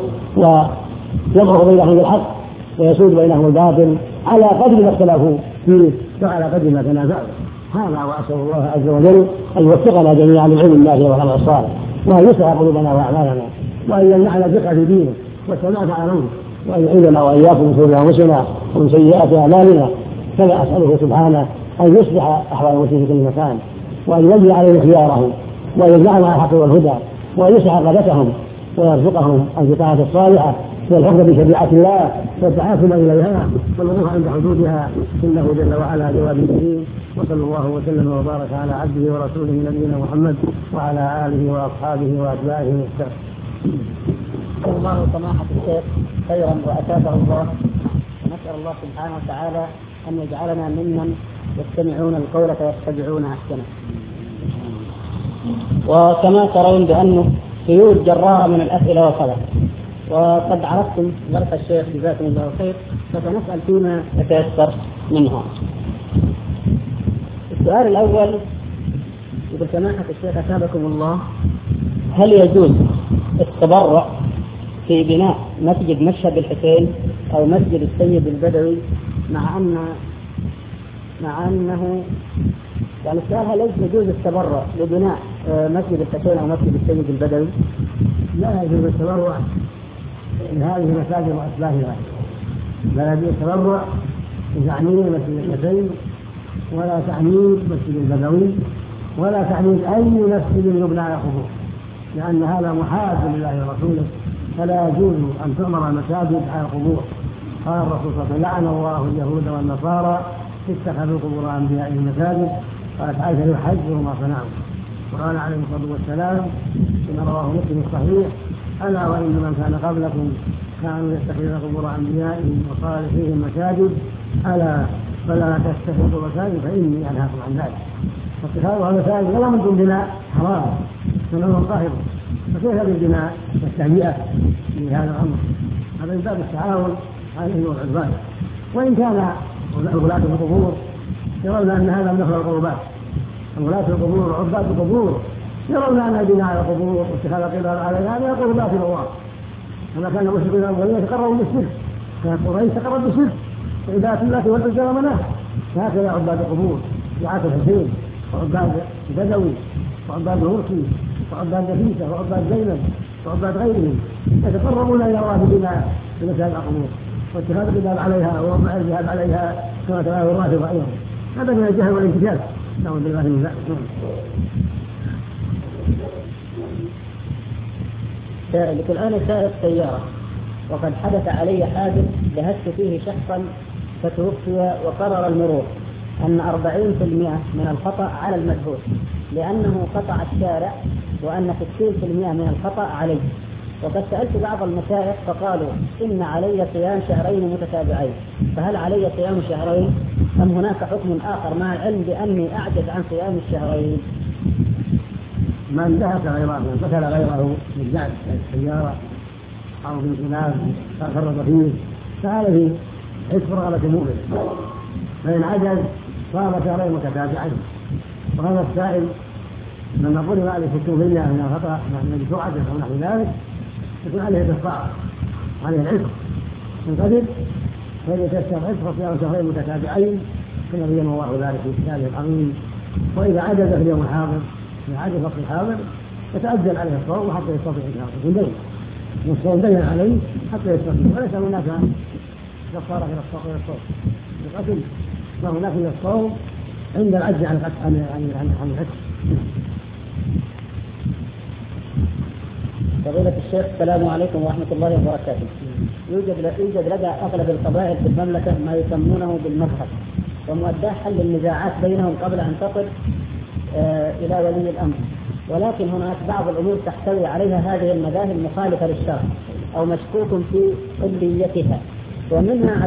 ويضغط بينهم بالحق ويسود بينهم الباطل على قدر ما اختلفوا فيه وعلى قدر ما تنازعوا. هذا وأسأل الله عز وجل أن يوفقنا جميعا للعلم النافع والعمل الصالح، وأن يسع قلوبنا وأعمالنا، وأن يمنعنا الثقة في دينه والثبات على نوره، وأن يعيذنا وإياكم من شرور أنفسنا ومن سيئات أعمالنا. كما أسأله سبحانه أن يصلح أحوال المسلمين في كل مكان، وأن يجعل عليهم خيارهم، وأن يجمعنا على الحق والهدى، وأن يصلح عقبتهم ويرزقهم البطاعة الصالحة والحكم بشريعة الله والتحاكم إليها والوقوف عند حدودها، إنه جل وعلا جواد كريم. وصلى الله وسلم وبارك على عبده ورسوله نبينا محمد وعلى آله وأصحابه وأتباعه وسلم. الله سماحة الشيخ خيرا وأتابه الله، ونسأل الله سبحانه وتعالى أن يجعلنا ممن يستمعون القول فيتبعون أحسنه. وكما ترون بأنه سيول جرارة من الأسئلة والخبر، وقد عرفتم ظرف الشيخ جزاكم الله خير، فسنسأل فيما يتيسر منها. السؤال الأول يقول سماحة الشيخ أثابكم الله، هل يجوز التبرع في بناء مسجد مشهد الحسين أو مسجد السيد البدوي مع أنه يعني السؤال هل يجوز التبرع لبناء مسجد الحسين أو مسجد السيد البدوي؟ لا يجوز التبرع لهذه المساجد وأسبابها، لا يجوز التبرع لتعمير مسجد الحسين ولا تعمير مسجد البدوي ولا تعمير أي مسجد يبنى على قبور، لأن هذا محاد لله ورسوله، فلا يجوز أن تعمر المساجد على القبور. قال الرسول صلى الله عليه وسلم لعن الله اليهود والنصارى اتخذوا قبور أنبيائهم مساجد، قالت عائشة يحذر ما صنعوا. وقال عليه الصلاة والسلام إن رواه مسلم الصحيح ألا وإن من كان قبلكم كانوا يتخذون قبور أنبيائهم وصالحيهم مساجد ألا فلا تتخذوا مساجد فإني أنهاكم عن ذلك. فاتخاذها مساجد ولا من دون بناء حرام سنة طاهرة، فكيف بالبناء والتهيئة لهذا الأمر؟ هذا من باب التعاون عليه والعدوان. وإن كان الغلاة في القبور يرون أن هذا من أفضل القربات، الغلاة في القبور وعباد القبور يرون أن البناء على القبور واتخاذ القباب عليها من القربات الله. كما كان المشركون الأولين يتقربوا بالشرك، كانت قريش تقرب بالشرك وعبادة الله والعزى ومناه. فهكذا عباد القبور دعاة الحسين وعباد البدوي وعباد الهرسي وعباد نفيسة وعباد زينب وعباد غيرهم يتقربون إلى الله ببناء بمساجد القبور واتخاذ القباب عليها ووضع الذهب عليها كما تراه الرافضة أيضا. هذا من الجهل والانتشار. نعوذ بالله من ذلك. يقول أنا سائق سيارة وقد حدث علي حادث جهزت فيه شخصا فتوفي، وقرر المرور أن 40% من الخطأ على المجهول لأنه قطع الشارع وأن 60% من الخطأ عليه. وقد سألت بعض المشايخ فقالوا إن علي صيام شهرين متتابعين، فهل علي صيام شهرين أم هناك حكم آخر مع العلم بأني أعجز عن صيام الشهرين؟ من دهك غيره، من قتل غيره من جعل السيارة أو في خلاف فرط فيه فهذا في عتق رغبة مؤمن، فإن عجز صام شهرين متتابعين. وهذا السائل لما ظلم عليه 60% من الخطأ من سرعة أو نحو ذلك يكون عليه كفارة، عليه العتق من قبل، فليتيسر عتق صيام شهرين متتابعين كما بين الله ذلك في كتابه العظيم. وإذا عجز في اليوم الحاضر، إذا عجز وقت الحاضر يتأجل عليه الصوم حتى يستطيع إكماله دين، والصوم دين عليه حتى يستطيع، وليس هناك كفارة إلى الصوم القتل، وهناك إلى الصوم عند العجز عن العتق. فضيلة الشيخ السلام عليكم ورحمة الله وبركاته. يوجد لدى أغلب القبائل في المملكة ما يسمونه بالمذهب، ومؤداه حل النزاعات بينهم قبل أن تصل إلى ولي الأمر، ولكن هناك بعض الأمور تحتوي عليها هذه المذاهب مخالفة للشرع أو مشكوك في حليتها، ومنها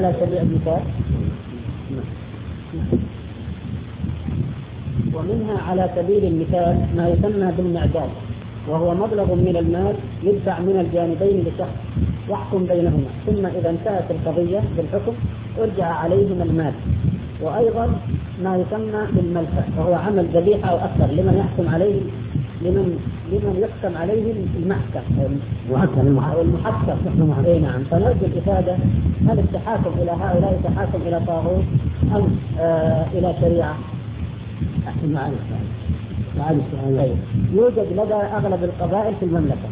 على سبيل المثال ما يسمى بالمعدال، وهو مبلغ من المال يدفع من الجانبين لشخص يحكم بينهما، ثم إذا انتهت القضية بالحكم ارجع عليهما المال. وأيضا ما يسمى بالملفة، وهو عمل ذبيحة أو أكثر لمن يحكم عليه المحكم أو المحكم. أي نعم. فنرجو الإفادة، هل التحاكم إلى هؤلاء تحاكم إلى طاغوت أم إلى شريعة؟ يوجد لدى أغلب القبائل في المملكة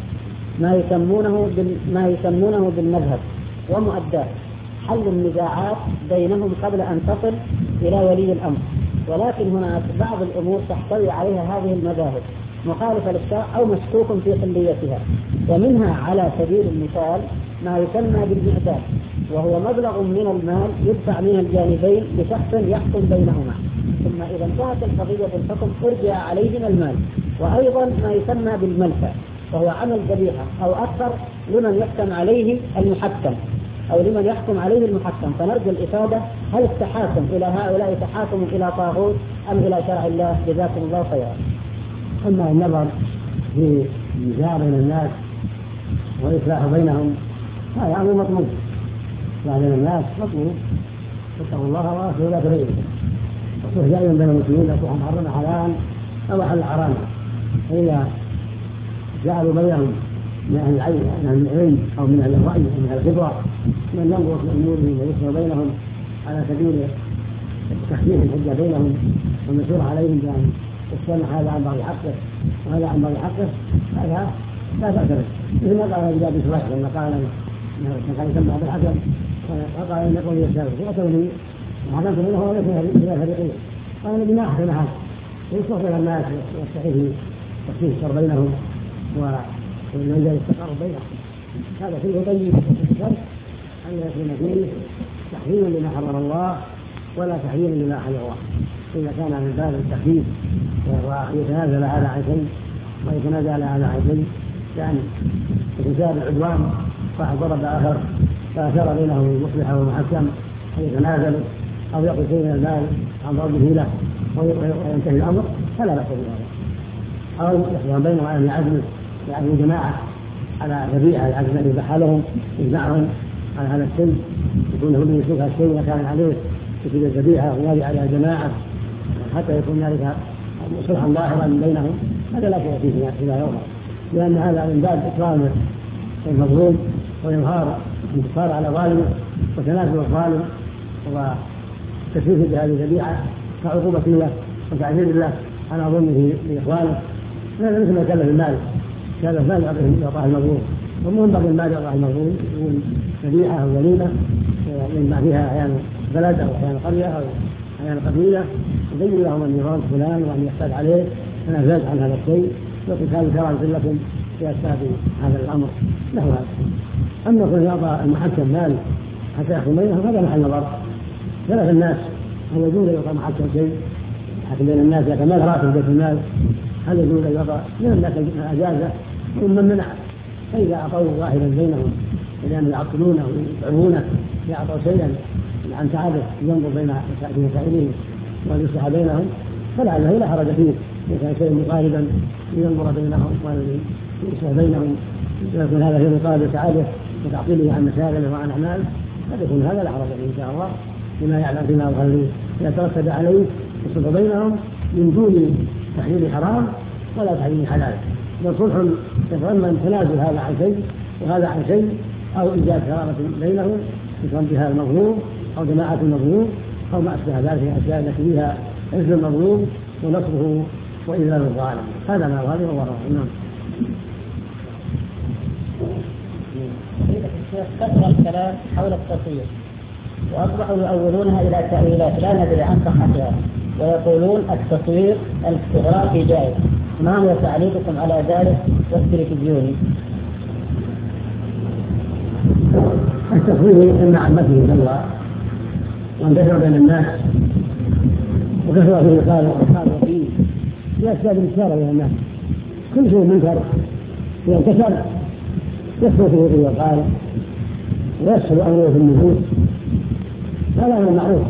ما يسمونه بالمذهب ومؤداه حل النزاعات بينهم قبل أن تصل إلى ولي الأمر، ولكن هناك بعض الأمور تحتوي عليها هذه المذاهب مخالفة للشرع أو مشكوك في حليتها، ومنها على سبيل المثال ما يسمى بالمعدال، وهو مبلغ من المال يدفع من الجانبين لشخص يحكم بينهما، ثم إذا انتهت القضية بالحكم ارجع عليهما المال. وأيضا ما يسمى بالملفة، وهو عمل ذبيحة أو أكثر لمن يحكم عليه المحكم أو لمن يحكم عليه المحكم. فنرجو الإفادة، هل التحاكم إلى هؤلاء تحاكم إلى طاغوت أم إلى شرع الله؟ جزاكم الله خيرا. أما النظر في النزاع بين الناس والإصلاح بينهم هذا أمر مطلوب، بين الناس مطلوب، اتقوا الله وأصلحوا ذات بينكم، والصلح دائما بين المسلمين لا تكون حرمنا حلالا أو حل حراما، فإذا جعلوا بينهم من أهل العلم أو من أهل الرأي أو من أهل الخبرة من ينظر في أمورهم ويصلح بينهم على سبيل تخفيف الحجة بينهم والمشورة عليهم بأن يستمع هذا عن بعض حقه وهذا عن بعض حقه، هذا لا بأس به. مثل ما قال الإجابة بشرح لما قال يسمع بالحكم وقال إن قولي يساوي وأتوني وحكمت بينه وليس إلى فريقين، قال الذي ما أحسن هذا يصلح بين الناس ويستحيل تخفيف الشر بينهم وينزل التقارب بينهم. هذا فيه طيب الشر أن يكون فيه تحريم لما حرم الله ولا تحريم لما أحل الله، إذا كان من باب التخفيف ويتنازل هذا عن شيء ويتنازل هذا عن شيء، كان بسبب العدوان واحد ضرب آخر فأشار بينه مصلحة ومحكم فيتنازل أو يأخذ شيء من المال عن ضربه له وينتهي الأمر فلا بأس بهذا، أو يحكم بينهم على يعزم جماعة على ذبيحة يعزم أن يذبح لهم يجمعهم على هذا السن، يكون هو اللي يشوف هالشيء إذا كان عليه يكون الذبيحة وينادي على جماعة حتى يكون ذلك صلحا ظاهرا بينهم، هذا لا شيء فيه إلى يوم، لأن هذا من باب إكرام المظلوم وإظهار الانتصار على ظالمه وتنازل الظالم وتكليفه بهذه الذبيحة كعقوبة له وتعزيز له على ظلمه لإخوانه. هذا مثل ما كلف المال، كلف المال يعطاه المظلوم، والمهم بقي المال يعطاه المظلوم يكون ذبيحة أو وليمة يجمع فيها أحيانا بلد أو أحيانا قرية أو أحيانا قبيلة، يبين لهم أن يراد فلان وأن يحتاج عليه أنا زاد عن هذا الشيء وقتال كرامة لكم في أسباب هذا الأمر له هذا. أما كل يعطى المحكم مال حتى يحكم بينهم هذا محل نظر، ثلاث الناس هل يجوز يعطى محكم شيء حكم بين الناس يتمال راتب بيت المال هل يجوز أن يقع من الناس أجازه ومن منع، فإذا أعطوا واحدا بينهم لأنهم يعطلونه ويتعبونه يعطوا شيئا عن تعبه ينظر بين مسائلهم ويصلح بينهم فلعله لا حرج فيه، إذا كان شيء مقاربا ينظر بينهم ويصلح بينهم يكون هذا في مقابل تعبه وتعطيله عن مسائله وعن أعماله فيكون هذا لا حرج فيه إن شاء الله بما يعلم فيما يخليه إذا ترتب عليه الصلح بينهم من دون تحليل حرام ولا تحليل حلال، بل صلح يتضمن تنازل هذا عن شيء وهذا عن شيء أو إيجاد كرامة بينهم يكون بها المظلوم أو جماعة المظلوم أو ما أشبه ذلك من الأشياء التي فيها عز المظلوم ونصره وإذلال الظالم. هذا ما هذا هو الرأي. كثر الكلام حول التصوير وأصبحوا يؤولونها إلى تأويلات لا ندري عن صحتها، ويقولون التصوير الاستغراقي جائز. ما هو تعليقكم على ذلك والتلفزيوني؟ التصوير إن عمته الله وانتشر بين الناس وكثر فيه القال وفيه لأسباب الإشارة بين الناس، كل شيء منكر إذا انتشر يكثر فيه القال ويسهل أمره في النفوس، هذا هو المعروف.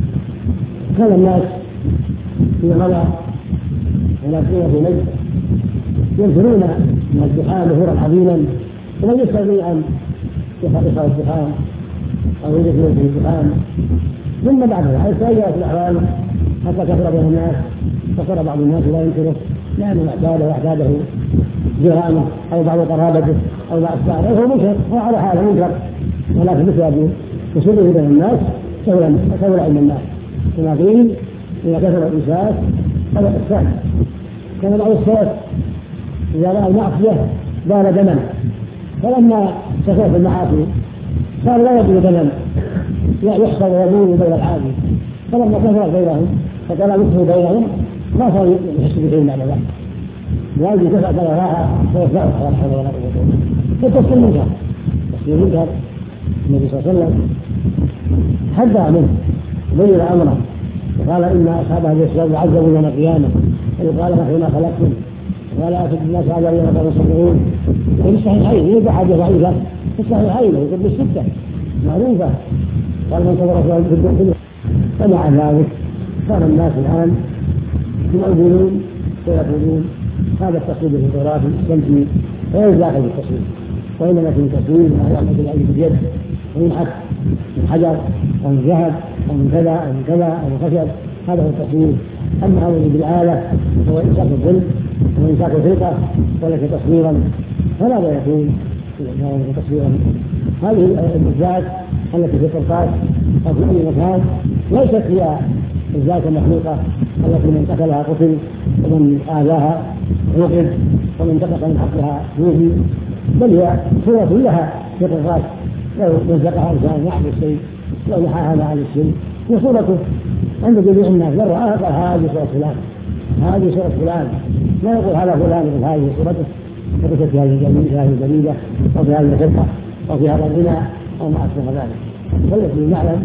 كان الناس في مضى إلى قوة نجد ينفرون من الدخان ظهورا عظيما ومن يستطيع أن يخلص الدخان أو يدخل في الدخان، ثم بعد ذلك تغيرت الأحوال حتى كثر بين الناس فصار بعض الناس لا ينكره لأنه اعتاده جيرانه أو بعض قرابته أو بعض أتباعه، فهو منكر، هو على حاله منكر، ولكن بسبب وسوره بين الناس سهل علم الناس كما قيل إذا كثر الإنسان فلا إحسان. كان بعض السلف إذا رأى المعصية بال دما، فلما كثرت المعاصي صار لا يجد دما يحصل ويبول بين العادي، فلما كثرت بينهم فكان مثله بينهم ما صار يحس بشيء معنى ذلك، لأجل كثرة راحة فيفزعها ولا حول ولا قوة إلا بالله. فالتصوير منكر، تصوير منكر. النبي صلى الله عليه وسلم حذر منه بين أمره وقال إن أصحاب هذه الأشياء يعذبون يوم القيامة، ويقال حين خلقتم ولا أشد الناس عذابا يوم كانوا يصبحون. وفي الصحيحين يوجد حديث ضعيفة في الصحيحين يقول بالستة معروفة قال من كبر في الدنيا. ومع ذلك كان الناس الآن يؤذنون ويقولون هذا التصوير الفوتوغرافي الشمسي غير داخل التصوير، وإنما في التصوير ما يعمل بالأيدي باليد وينحت من حجر أو من ذهب أو من كذا أو من كذا أو من خشب، هذا هو التصوير. أما هذا بالآلة هو إمساك الظل وإمساك الفرقة وليس تصويرا، فلا يكون تصويرا. هذه الذات التي في القرطاس أو في أي مكان ليست هي الذات المخلوقة التي من قتلها قتل ومن آذاها عوقب ومن انتقص من حقها يوفي، بل هي صورة لها في القرطاس لو مزقها إنسان يعمل الشيء لو نحاها عن الشيء هي صورته عند جميع الناس. لو رآها قال هذه صورة فلان، هذه صورة فلان، لا يقول هذا فلان من هذه صورته فقصت في هذه الجريدة أو في هذه الفرقة أو في هذا الغناء أو ما أشبه ذلك. فالذي نعلم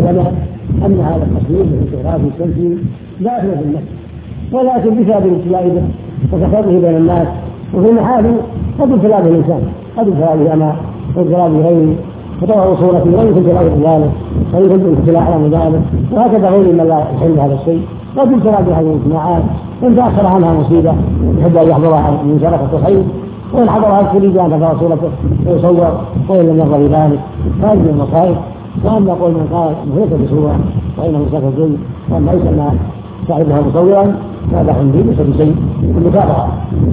أن هذا التصوير بالفوتوغرافي الشمسي داخل في النفس، ولكن بسبب الابتلاء به وتفرقه بين الناس وفي محاله قد ابتلى به الإنسان، قد ابتلى به أنا وابتلى به غيري فطوعوا صورته ويمكن ابتلاء ذلك ويمكن ابتلاء على ذلك، وهكذا غير من لا يحل هذا الشيء قد ابتلى بهذه الاجتماعات وإن تأخر عنها مصيبة يحب أن يحضرها من شرف الخير، وإن حضرها يريد أن تظهر صورته ويصور وإن لم يرضى بذلك هذه من المصائب. وأما قول من قال مهلكة بصورة وإنه مساك الظل وأن ليس ما صاحبها مصورا فهذا عندي ليس بشيء بالمتابعة.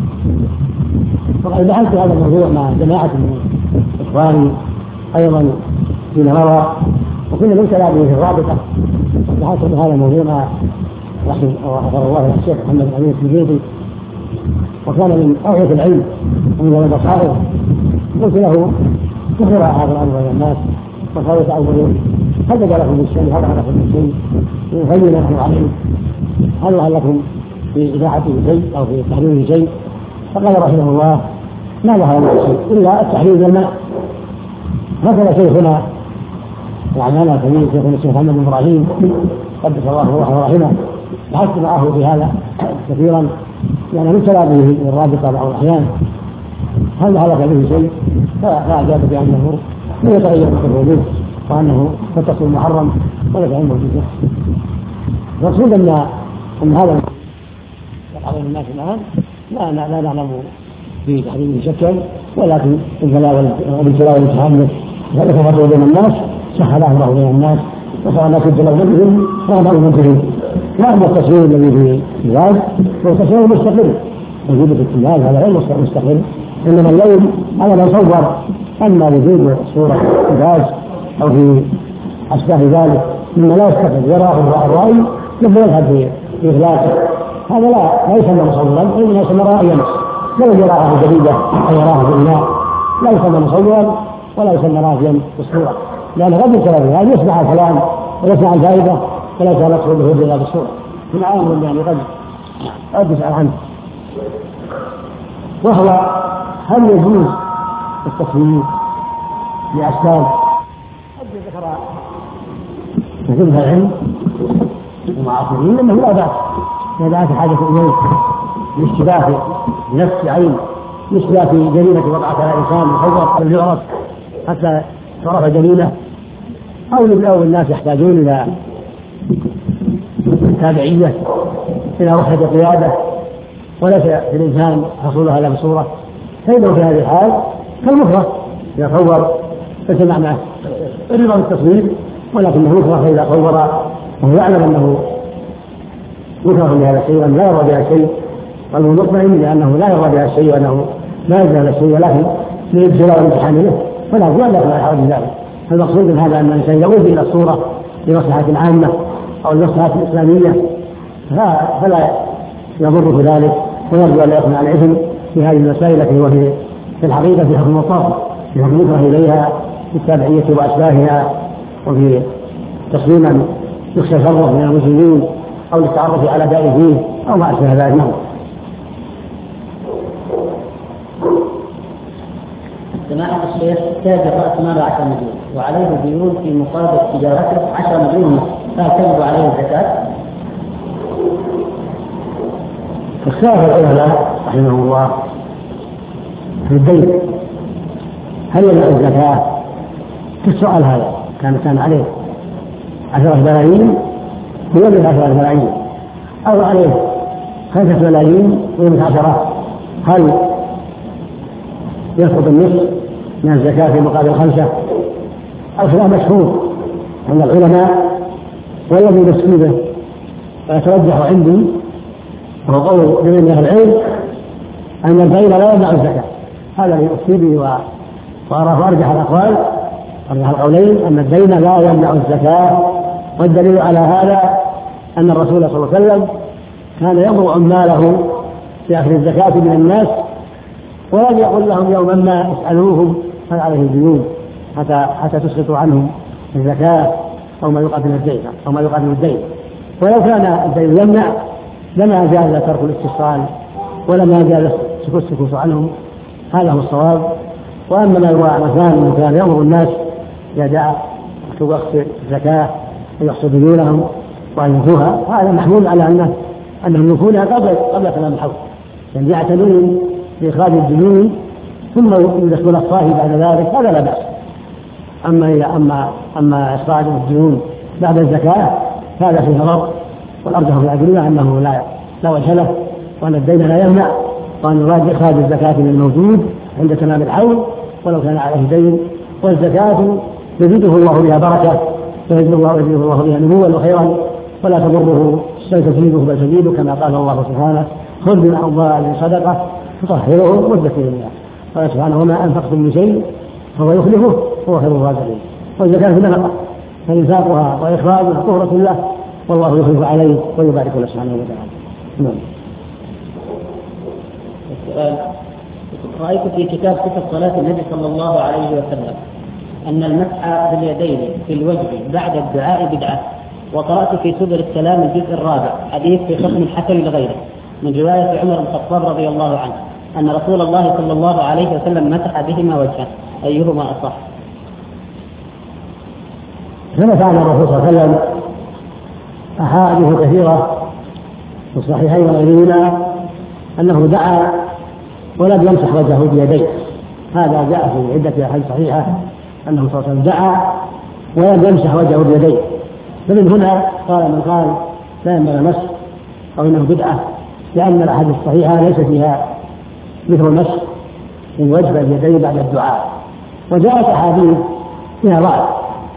وقد بحثت هذا الموضوع مع جماعة من إخواني أيضا فيما مضى، وكنا من كلامه في الرابطة بحثت بهذا الموضوع مع رحمه الله الشيخ محمد الأمين السجيدي، وكان من أوعية العلم ومن البصائر. قلت له كثر هذا الأمر بين الناس وصاروا يتعودون هل بدا لكم بالشيء هل لكم بالشيء يبين نحن عليه هل لكم في إذاعته شيء أو في تحريره شيء؟ فقال رحمه الله ما لها من شيء إلا التحرير بالماء. مثل شيخنا يعني أنا كبير شيخنا الشيخ محمد بن إبراهيم قدس الله روحه ورحمه بحثت معه في هذا كثيرا يعني مثل به الرابطة بعض الأحيان هل هلك به شيء لا أجاب بأنه لا يتغير في الوجود وأنه يتصل محرم ولا يتعين موجوده. المقصود أن هذا يقع بين الناس الآن لا نعلم في تحريمه شكا، ولكن الابتلاء والامتحان يتفرق بين الناس سهله الله بين الناس وصار الناس يبتلون بهم رغم المنكرين. لا أما التصوير الذي في الزواج هو تصوير مستقل موجود في التلفاز، هذا غير مستقل، انما اللون على ما صور. اما وجود صوره في غاز او في اشباه ذلك مما لا يستقل يراه الرأي ثم يذهب في اغلاقه، هذا لا يسمى مصورا وانما يسمى رائيا. لو يراه جديده او يراه في الماء لا يسمى مصورا ولا يسمى رافيا بالصوره، لان قد يكون هذا يسمع الكلام ويسمع الفائده ولا يتنقل به الا بالصوره. من عام يعني قد يسأل عنه، وهو هل يجوز التصوير لأشكال؟ قد ذكر كثير العلم ومعاصرين انه لا بأس اذا دعت حاجه اليه لاشتباه نفس عين يشبه في جريمه وقعت على انسان مصور او يعرف حتى تعرف جريمه، او الناس يحتاجون الى تابعيه الى وحده قياده وليس في الانسان حصولها الا بصوره، فإنه في هذه الحال كالمكره اذا صور ليس معناه الرضا بالتصوير، ولكنه يكره فاذا صور وهو يعلم انه يكره بهذا الشيء وانه لا يرضى بهذا الشيء، قلبه مطمئن لانه لا يرضى بهذا الشيء وانه لا يرضى بهذا الشيء، ولكن للابتلاء والامتحان له فلا يؤلف لا يحرج ذلك. المقصود من هذا ان الانسان يعود الى الصوره لمصلحه عامه او المصلحه الاسلاميه فلا يضر في ذلك، ويرجو ان لا يقنع الاثم في هذه المسائل التي هو في الحقيقه في حكم الطاعه، في حكم يكره اليها في التابعيه واشباهها، وفي تصميما يخشى شره من المسلمين او للتعرف على داء فيه او ما اشبه ذلك. سماحة الشيخ تاجر رأس مال 10 مليون وعليه ديون في مقابل تجارته 10 مليون، فهل تجب عليه الزكاة؟ اختلف العلماء رحمهم الله في الدين هل يجب الزكاة؟ في السؤال هذا كان عليه 10 ملايين ويملك 10 ملايين، أو عليه 5 ملايين ويملك 10، هل يسقط النصف من الزكاة في مقابل 5؟ الخلاف مشهور عند العلماء، والذي يسقي به ويترجح عندي وهو قول جميع من أهل العلم أن الدين لا يمنع الزكاة، هذا الذي أفتي به وأراه أرجح الأقوال أرجح القولين أن الدين لا يمنع الزكاة. والدليل على هذا أن الرسول صلى الله عليه وسلم كان يضع عماله في أخذ الزكاة من الناس ولم يقل لهم يوما ما اسألوهم هل عليه الديون حتى تسقطوا عنهم الزكاة أو ما يقابل الدين ولو كان الدين يمنع لما جاز ترك الاستفصال ولما جاز السكوت عنهم، هذا هو الصواب. وأما ما يروى مثلا كان يأمر الناس إذا جاء وقت الزكاة أن يحصوا ديونهم وأن ينفوها، هذا محمول على أنهم ينفونها قبل تمام الحول، يعني يعتنون بإخراج الديون ثم يدخلون الصاحب بعد ذلك، هذا لا بأس. أما إخراج الديون بعد الزكاة هذا فيه نظر، والأرجح في الأدلة أنه لا وجه له، وأن الدين لا يمنع، وأن يراد إخراج الزكاة من الموجود عند تمام الحول ولو كان عليه دين. والزكاة يزيده الله بها بركة ويزيده الله بها نموا وخيرا ولا تضره بل تزيده بل تزيده، كما قال الله سبحانه خذ من أموالهم صدقة تطهرهم وتزكيهم بها. قال سبحانه وما أنفقتم من شيء فهو يخلفه وهو خير الرازقين. والزكاة نفقة فإنفاقها وإخراجها طهرة له والله يخلف عليه ويبارك له سبحانه وتعالى. نعم. السؤال: رأيت في كتاب صفة صلاة النبي صلى الله عليه وسلم أن المسح باليدين في الوجه بعد الدعاء بدعة، وقرأت في سبل السلام الجزء الرابع حديث في حكم الحسن لغيره من رواية عمر بن الخطاب رضي الله عنه أن رسول الله صلى الله عليه وسلم مسح بهما وجهه، أيهما أصح؟ كما فعل الرسول صلى الله عليه وسلم أحاديث كثيرة في الصحيحين وغيرهما أنه دعا ولم يمسح وجهه بيديه، هذا جاء في عدة أحاديث صحيحة أنه صلى الله عليه وسلم دعا ولم يمسح وجهه بيديه. فمن هنا قال من قال لا ينبغي المسح أو إنه بدعة، لأن الأحاديث الصحيحة ليس فيها مثل المسح من وجه اليدين بعد الدعاء. وجاءت أحاديث فيها ضعف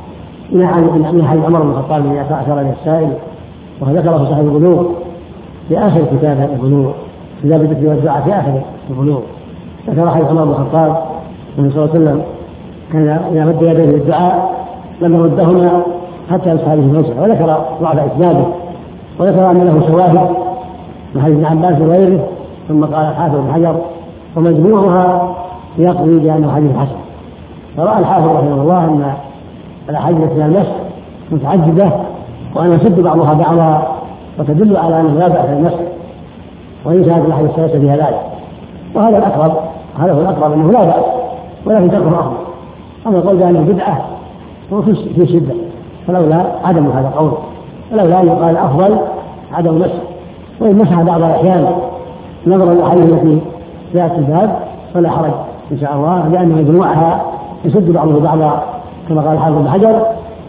من حديث عمر بن الخطاب الذي أشار إليه السائل، وذكره في صحيح البلوغ في آخر كتاب البلوغ، كتاب الذكر والدعاء في آخر البلوغ، ذكر حديث عمر بن الخطاب النبي صلى الله عليه وسلم كان إذا مد يديه للدعاء لم يردهما حتى يمسح به الوجه، وذكر ضعف إسناده، وذكر أن له شواهد من حديث ابن عباس وغيره. ثم قال الحافظ بن حجر ومجموعها يقضي بأنه حديث حسن. فرأى الحافظ رحمه الله أن الأحاديث في المسح متعددة وأن يشد بعضها بعضا وتدل على أنه لا بأس المسح، وإن كانت الأحاديث الثلاثة فيها ذلك. وهذا الأقرب، هذا هو الأقرب أنه لا بأس ولكن تركه أفضل. أما القول بأنه بدعة هو في شدة، فلولا عدم هذا القول، ولولا أن يقال أفضل عدم المسح، وإن مسح بعض الأحيان نظرا للأحاديث التي جاءت في الباب فلا حرج إن شاء الله، لأن مجموعها يشد بعضه بعضا كما قال الحافظ بن حجر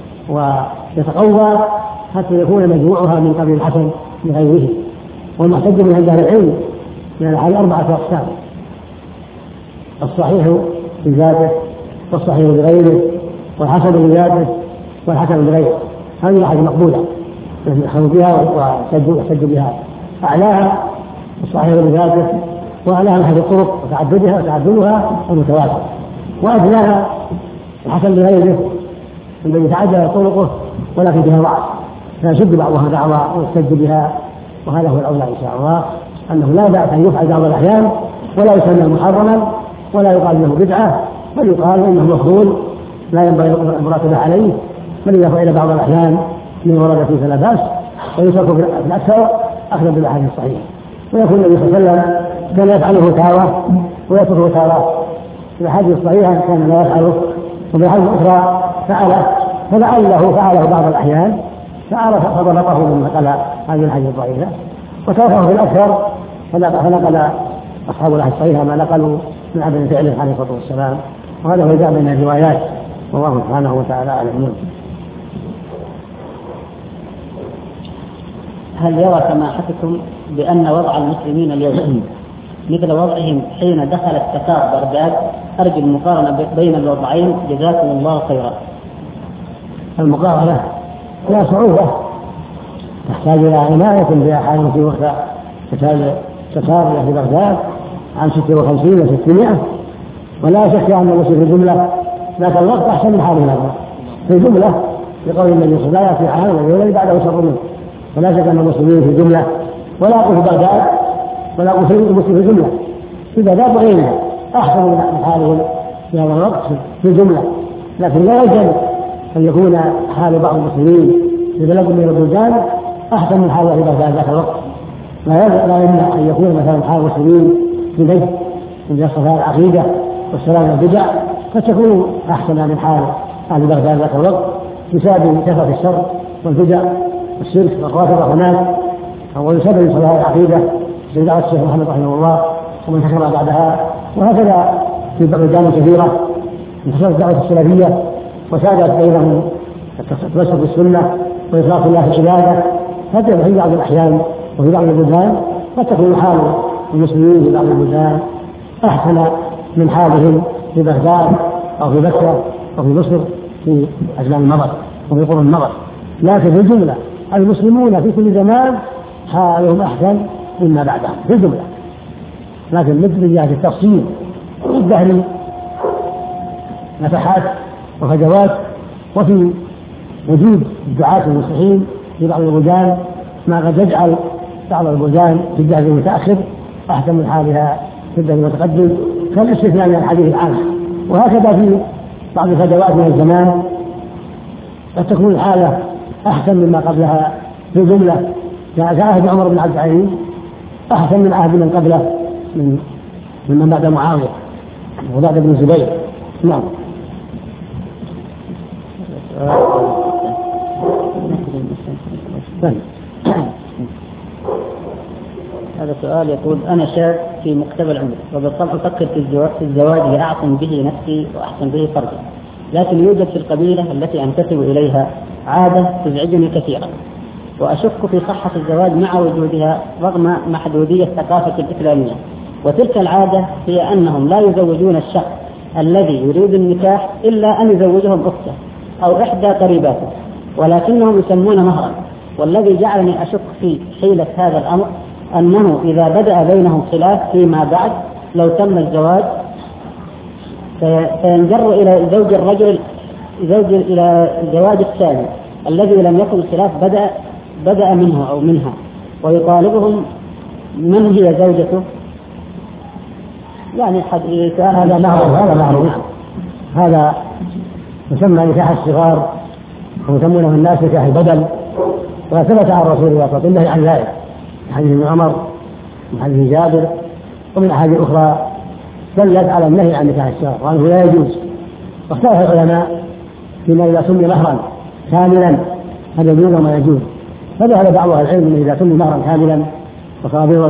ويتقوى حتى يكون مجموعها من قبيل الحسن لغيره. والمحتج من عند أهل العلم من الأحاديث 4 أقسام: الصحيح بذاته، والصحيح بغيره، والحسن بذاته، والحسن بغيره. هذه الأحاديث مقبولة يأخذ بها ويحتج بها. أعلاها الصحيح بذاته، وأعلاها أحد الطرق وتعددها المتواتر، وأدناها الحسن بغيره الذي يتعدد طرقه ولكن فيها ضعف، فيشد بعضها بعضا ويحتج بها. وهذا هو الأولى إن شاء الله، أنه لا بأس أن يفعل بعض الأحيان ولا يسمى محرما ولا يقال له بدعة، بل يقال إنه مفضول لا ينبغي المراتبة عليه، بل إذا فعل بعض الأحيان من ورد فيه فلا بأس، ويترك في الأكثر أخذ بالأحاديث الصحيحة. ويكون النبي صلى الله عليه وسلم كان يفعله تارة ويتركه تارة، في الأحاديث الصحيحة كان لا يفعله، وفي الأحاديث الأخرى فعله، فلعله فعله بعض الأحيان فعرف فضبطه من نقل هذه الحديث الضعيفة، وتركه في الأكثر فنقل أصحاب الحديث الصحيحة ما نقلوا من عدم فعله عليه الصلاة والسلام. وهذا هو الجامع بين الروايات، والله سبحانه وتعالى أعلم. هل يرى سماحتكم بأن وضع المسلمين اليوم مثل وضعهم حين دخل التتار بغداد؟ أرجو المقارنة بين الوضعين، جزاكم الله خيرا. المقارنة لا صعوبة، تحتاج إلى عناية بأحاديث في وقت التتار في بغداد عام 56 و600، ولا شك أن المسلمين في الجملة ذاك الوقت أحسن من حالهم هذا في الجملة، لقول النبي صلى الله عليه وسلم في عام والذي بعده شر منه. ولا شك أن المسلمين في الجملة، ولا أقول في بغداد ولا أقول في المسلمين في الجملة، في بغداد وغيرها أحسن من حالهم في هذا الوقت في الجملة، لكن لا يجب أن يكون حال بعض المسلمين في بلد من البلدان أحسن من حاله في بغداد ذاك الوقت. لا يمنع أن يكون مثلا حال المسلمين في بيت من صفاء العقيدة والسلام والبدع قد تكون أحسن من حال أهل بغداد ذاك الوقت بسبب كثرة الشر والبدع والشرك والرافضة هناك، ويسبب صفاء العقيدة زي دعوة الشيخ محمد رحمه الله ومن تكرر بعدها. وهكذا في بلدان كثيرة انتشرت الدعوة السلفية وسادت بينهم التمسك بالسنة وإخلاص الله في العبادة. هذا في بعض الأحيان وفي بعض البلدان قد تكون حال المسلمين في بعض البلدان أحسن من حالهم في بغداد أو في بكرة أو في مصر في أزمان المضر وفي قرون المضر، لكن في الجملة المسلمون في كل زمان حالهم أحسن مما بعدهم في الجملة. لكن مثل جهة التفصيل والدهر نفحات وفجوات، وفي وجود الدعاة المصلحين في بعض البلدان ما قد يجعل بعض البلدان في الجهة المتأخر أحسن من حالها في الجهة المتقدم، كالاستثناء من الحديث العام. وهكذا في بعض الفجوات من الزمان قد تكون الحالة أحسن مما قبلها في الجملة، كعهد عمر بن عبد العزيز أحسن من عهد من قبله من بعد معاوية وبعد ابن الزبير. نعم. هذا سؤال يقول: أنا شاب في مقتبل العمر، وبالطبع أفكر في الزواج لأعصم به نفسي وأحسن به فرجي، لكن يوجد في القبيلة التي أنتسب إليها عادة تزعجني كثيرا، وأشك في صحة الزواج مع وجودها رغم محدودية الثقافة الإسلامية. وتلك العادة هي أنهم لا يزوجون الشخص الذي يريد النكاح إلا أن يزوجهم أخته أو إحدى قريباته، ولكنهم يسمون مهرا. والذي جعلني أشك في حيلة هذا الأمر أنه إذا بدأ بينهم خلاف فيما بعد لو تم الزواج فينجر إلى زوج الرجل إلى الزواج الثاني الذي لم يكن الخلاف بدأ منه أو منها، ويطالبهم من هي زوجته. يعني هذا معروف، هذا يسمى نكاح الصغار ويسمونه الناس نكاح البدل، وثبت عن رسول الله صلى الله عليه وسلم عن ذلك من حديث ابن عمر من حديث جابر ومن أحاديث أخرى دلت على النهي عن نكاح الصغار وأنه لا يجوز. واختلف العلماء فيما إذا سمي مهرا كاملا هذا يجوز وما يجوز، فذهب بعض أهل العلم أنه إذا سمي مهرا كاملا وصابير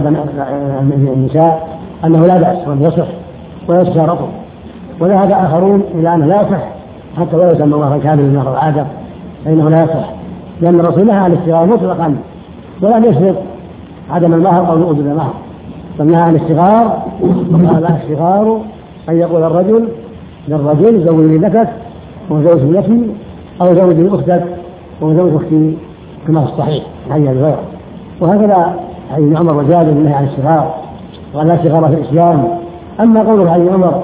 النساء أنه لا بأس وأنه يصح ويشترط، وذهب آخرون إلى أنه لا يصح حتى ولا يسمى مهرا كاملا مهر العادة، فإنه لا يصح، لأن الرسول نهى عن الصغار مطلقا ولم يشرط عدم المهر أو وجود المهر، فنهى عن الصغار وقال الصغار أن يقول الرجل للرجل زوجني ابنتك وزوج ابنتي أو زوجني أختك وزوج أختي كما في الصحيح حي الغير. وهكذا حديث ابن عمر وجابر النهي عن الصغار ولا صغار في الإسلام. أما قوله حديث عمر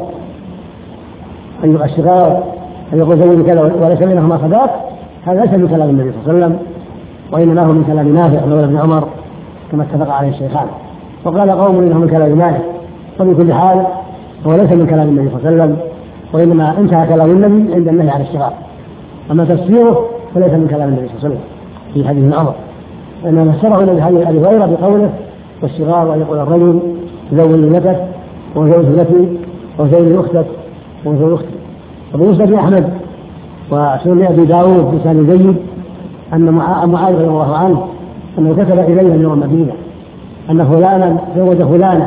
أن يقول الصغار أن يقول زوجني كذا وليس بينهما صداق، هذا ليس من كلام النبي صلى الله عليه وسلم، وإنما هو من كلام نافع مولى ابن عمر كما اتفق عليه الشيخان. وقال قوم إنه من كلام مالك، وبكل حال هو ليس من كلام النبي صلى الله عليه وسلم، وإنما انتهى كلام النبي عند النهي عن الصغار. أما تفسيره فليس من كلام النبي صلى الله عليه وسلم في حديث ابن عمر، وإنما فسره النبي حديث أبي هريرة بقوله والصغار أن يقول الرجل زوجني ابنتك وزوج ابنتي وزوج أختك وزوج أختي. وبالنسبة لأحمد وسنن أبي داود بسند جيد أن معاذ رضي الله عنه أنه كتب إليه من المدينة أن فلانا زوج فلانة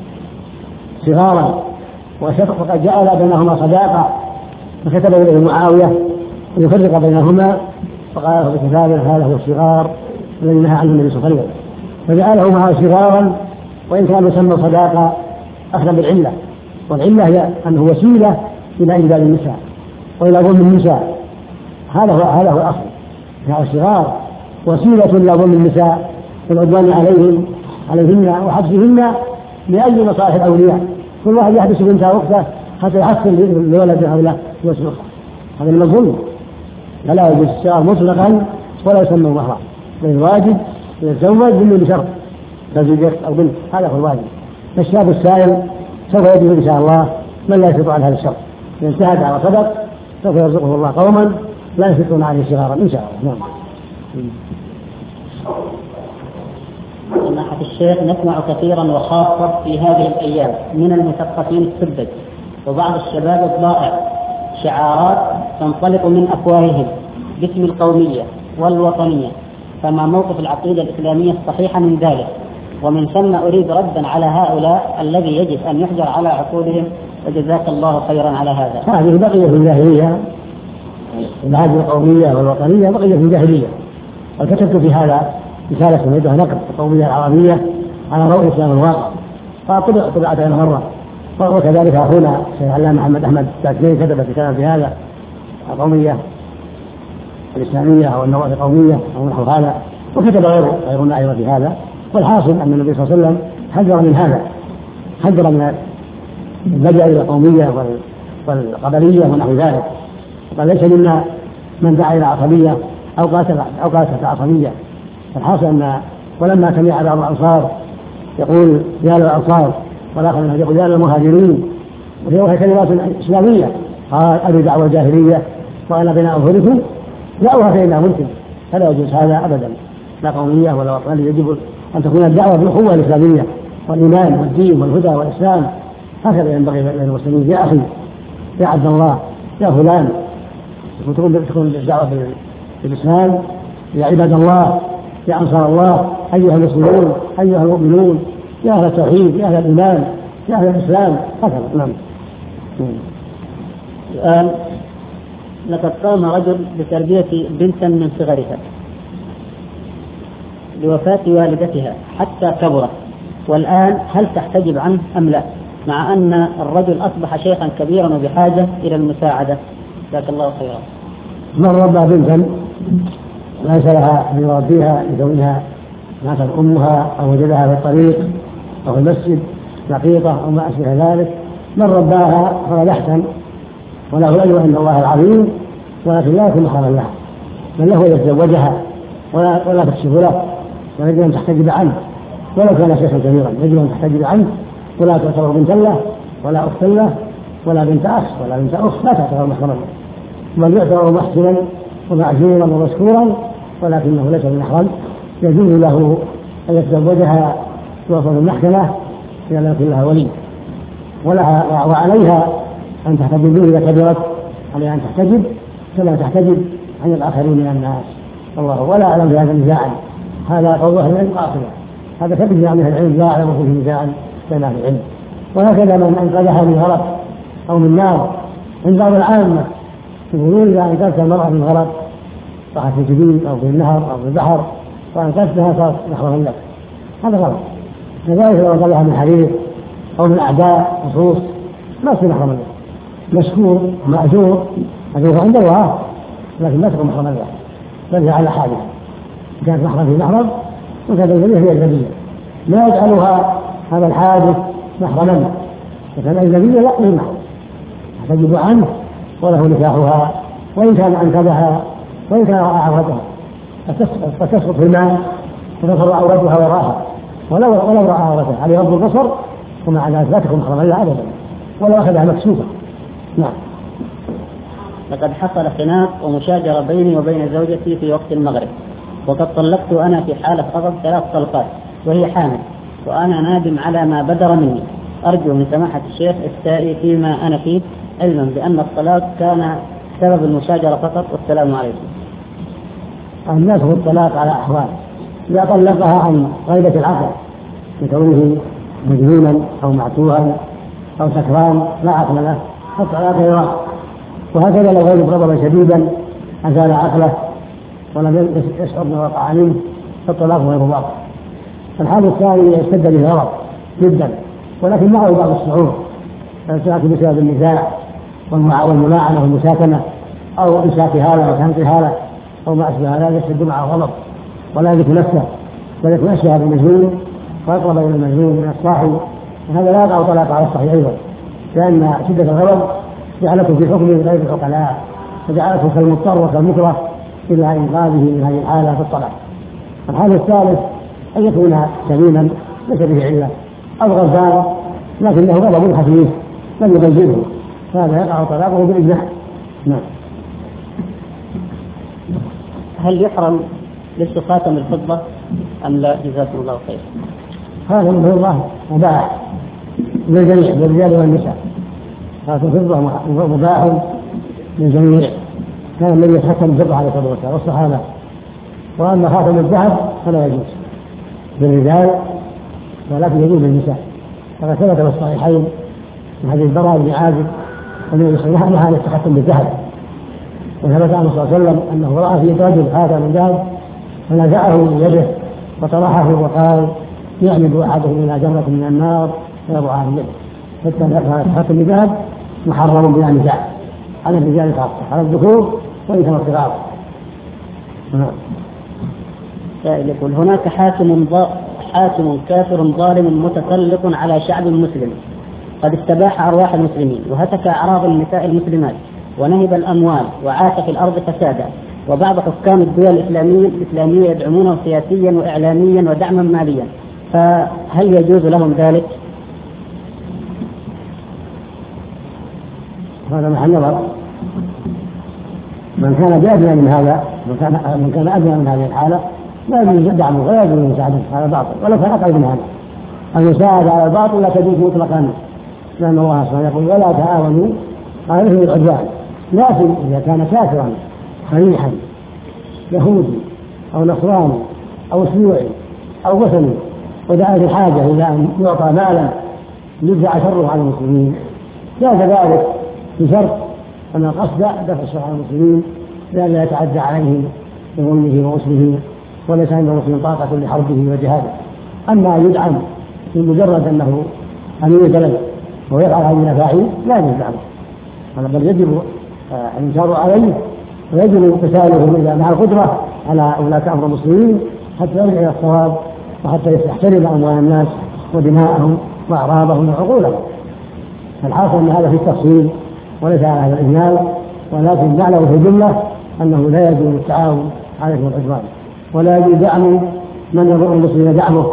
صغارا وقد جعل بينهما صداقة، فكتب إليه معاوية ليفرق بينهما، فقال في كتابه هذا هو الصغار الذي نهى عنه النبي صلى الله عليه وسلم، فجعله معه صغارا وإن كان يسمى صداقة أخذا بالعلة، والعلة هي أنه وسيلة إلى إنزال النساء وإلى ظلم النساء، هذا هو الأصل. يعني الصغار وسيلة إلى ظلم النساء والعدوان عليهن وحبسهن لأي مصالح الأولياء، كل واحد يحبس بنته وأخته حتى يحصل لولده أو لا يوسع، هذا من الظلم. فلا يجوز الصغار مطلقا ولا يسمى مهرا، بل الواجب يتزوج منه بشرط تزويج أو بنت، هذا هو الواجب. فالشاب السائل سوف يجب إن شاء الله من لا يشرط على هذا الشرط، إن اجتهد على صدق سوف يرزقه الله قوما لا يشركون عليه صغارا إن شاء الله. نعم. سماحة الشيخ، نسمع كثيرا وخاصة في هذه الأيام من المثقفين السذج وبعض الشباب الضائع شعارات تنطلق من أفواههم باسم القومية والوطنية، فما موقف العقيدة الإسلامية الصحيحة من ذلك؟ ومن ثم أريد ردا على هؤلاء الذي يجب أن يحجر على عقولهم، وجزاك الله خيرا على هذا. هذه بقية في الجاهلية، العادة القومية والوطنية بقية في الجاهلية، وكتبت في هذا رسالة ميدها نقد القومية العربية على ضوء الإسلام الواقع، فطبعت أنا مرة، وكذلك أخونا الشيخ علامة محمد أحمد التاكلي كتب كتابا في هذا القومية الإسلامية أو النواة القومية أو نحو هذا، وكتب غيرنا أيضا في هذا. والحاصل أن النبي صلى الله عليه وسلم حذر من هذا، حذر من اللجأ إلى القومية والقبلية ونحو ذلك، وقال ليس منا من دعا إلى عصبية أو قاتل عصبية. الحاصل أن ولما سمع بعض الأنصار يقول يا للأنصار والآخر يقول يا للمهاجرين، وفيها كلمات إسلامية، قال أبي دعوة الجاهلية وأنا بناء أظهركم دعوها فإنها ممكن، فلا يجوز هذا أبدا، لا قومية ولا وطنية، يجب أن تكون الدعوة بالأخوة الإسلامية والإيمان والدين والهدى والإسلام، هكذا ينبغي للمسلمين. يا أخي يا عبد الله يا فلان، تكون الدعوة بالإسلام، يا عباد الله يا أنصار الله أيها المسلمون أيها المؤمنون، يا أهل التوحيد، يا أهل الإيمان، يا أهل الإسلام، هكذا. نعم. الآن لقد قام رجل بتربية بنتا من صغرها لوفاة والدتها حتى كبرت، والآن هل تحتجب عنه أم لا، مع أن الرجل أصبح شيخا كبيرا وبحاجة إلى المساعدة؟ جزاك الله خيرا. من ربى بنتا ليس لها أن يربيها لكونها ماتت أمها أو وجدها في الطريق أو في المسجد لقيطة أو ما أشبه ذلك، من رباها فقد أحسن وله أجر عند الله العظيم، ولكن لا يكون محرما لها، بل له يتزوجها ولا تكشف له، ويجب أن تحتجب عنه ولو كان شيخا كبيرا، يجب أن تحتجب عنه، ولا تعتبر بنتا له ولا أختا له ولا بنت أخ ولا بنت أخت، لا تعتبر محرما له، بل يعتبر محسنا ومعجورا ومشكورا، ولكنه ليس بمحرم. يجوز له أن يتزوجها توصل المحكمة إذا لم يكن لها ولي، وعليها أن تحتجب به إذا كبرت، عليها أن تحتجب كما تحتجب عن الآخرين من الناس. الله ولا أعلم في هذا نزاعا، هذا قول أهل العلم قاصدا، هذا كبير عن أهل العلم، لا أعلم فيه نزاعا بين أهل العلم. وهكذا من أنقذها من غرق أو من نار، عند بعض العامة يقولون إذا أنقذت المرأة من غرق راحت في الجبين أو في النهر أو في البحر وأنقذتها صارت محرما لك، هذا غلط. كذلك لو أنقذها من حريق أو من أعداء نصوص ما تصير محرما لك، مشكور مأجور أجره عند الله، لكن لا تكون محرما لك، بل هي على حالها، كانت محرم في محرم وكانت الأجنبية هي الأجنبية، لا يجعلها هذا الحادث محرما، فكان الأجنبية لا من محرم، تجب عنه وله نكاحها، وإن كان أنقذها وإن كان رأى عورتها فتسقط في الماء وتظهر عورتها وراها، ولو رأى عورتها عليه غض البصر، ومع ذلك لا تكون محرما لها أبدا ولو أخذها مكسوفة. نعم. لقد حصل خناق ومشاجرة بيني وبين زوجتي في وقت المغرب، وقد طلقت أنا في حالة غضب 3 طلقات وهي حامل، وأنا نادم على ما بدر مني. أرجو من سماحة الشيخ إفتائي فيما أنا فيه، علما بأن الطلاق كان سبب المشاجرة فقط، والسلام عليكم. الناس في الطلاق على أحوال، إذا طلقها عن غيبة العقل لكونه مجنونا أو معتوها أو سكران لا عقل له فالطلاق يراق، وهكذا لو غير غضبا شديدا أزال عقله ولم يشعر بوقع منه فالطلاق غير واقع. الحال الثاني يشتد به الغضب جدا ولكن معه بعض الشعور، فالطلاق بسبب النزاع والملاعنة والمساكنة أو إمساك هذا وتنقي هذا أو ما أشبه هذا، يشتد معه غضب ولا يملك نفسه بل يكون أشبه بالمجنون ويقرب إلى المجنون من الصاحي، وهذا لا يقع طلاق على الصحيح أيضا، لأن شدة الغضب جعلته في حكمه غير العقلاء، وجعلته كالمضطر وكالمكره إلى إنقاذه من هذه الحالة في الطلاق. الحال الثالث أن يكون سليما ليس به علة أو غضبان لكنه غضب خفيف لم يبلغه، فهذا يقع طلاقه بالإجماع. نعم. هل يحرم لبس خاتم الفضة أم لا؟ جزاكم الله خير. هذا من الله مباح للجميع للرجال والنساء، خاتم الفضة مباح للجميع، كان الذي يتحكم الفضة على صدرته والصحابة. وأما خاتم الذهب فلا يجوز للرجال ولكن يجوز للنساء، فقد ثبت في الصحيحين من حديث البراء بن عازب النبي صلى الله عليه وسلم يتختم بالذهب، وثبت عنه صلى الله عليه وسلم أنه رأى في يد رجل خاتم من ذهب فنزعه من يده وطرحه وقال يعمد أحدهم إلى جمرة من النار فيضعها من يده، حتى الخاتم بالذهب محرم بلا نزاع على الرجال خاصة، على الذكور وإن كانوا صغار. سائل يقول هناك حاكم كافر ظالم متسلط على شعب مسلم قد استباح أرواح المسلمين وهتك أعراض النساء المسلمات ونهب الأموال وعاش في الأرض فسادا، وبعض حكام الدول الإسلامية يدعمونه سياسيا وإعلاميا ودعما ماليا، فهل يجوز لهم ذلك؟ هذا محل نظر. من كان بأدنى من هذا، من كان أدنى من هذه الحالة لا يجوز دعمه ولا يجوز مساعدته على الباطل ولو كان أقل من هذا. المساعدة على الباطل لا تجوز مطلقا، لأن الله سبحانه يقول ولا تعاونوا على الإثم والعدوان، لكن إذا كان كافرا صريحا يهودي أو نصراني أو شيوعي أو وثني ودعت الحاجة إلى أن يعطى مالا يدفع شره على المسلمين، جاز ذلك بشرط أن القصد دفع الشر على المسلمين لئلا يتعدى عليهم بظلمه وغسله وليس عنده مسلم طاقة لحربه وجهاده. أما يدعم بمجرد أنه أمير بلد ويفعل هذه المفاعيل لا يجوز دعمه، بل يجب الإنكار عليه ويجب قتاله مع القدرة على ولاة أمر المسلمين حتى يرجع إلى الصواب وحتى يحترم أموال الناس ودماءهم وأعراضهم وعقولهم. الحاصل أن هذا في التفصيل وليس على هذا الإجمال، ولكن نعلم في الجملة أنه لا يجوز التعاون عليهم العدوان، ولا يجوز دعم من يضر المسلمين دعمه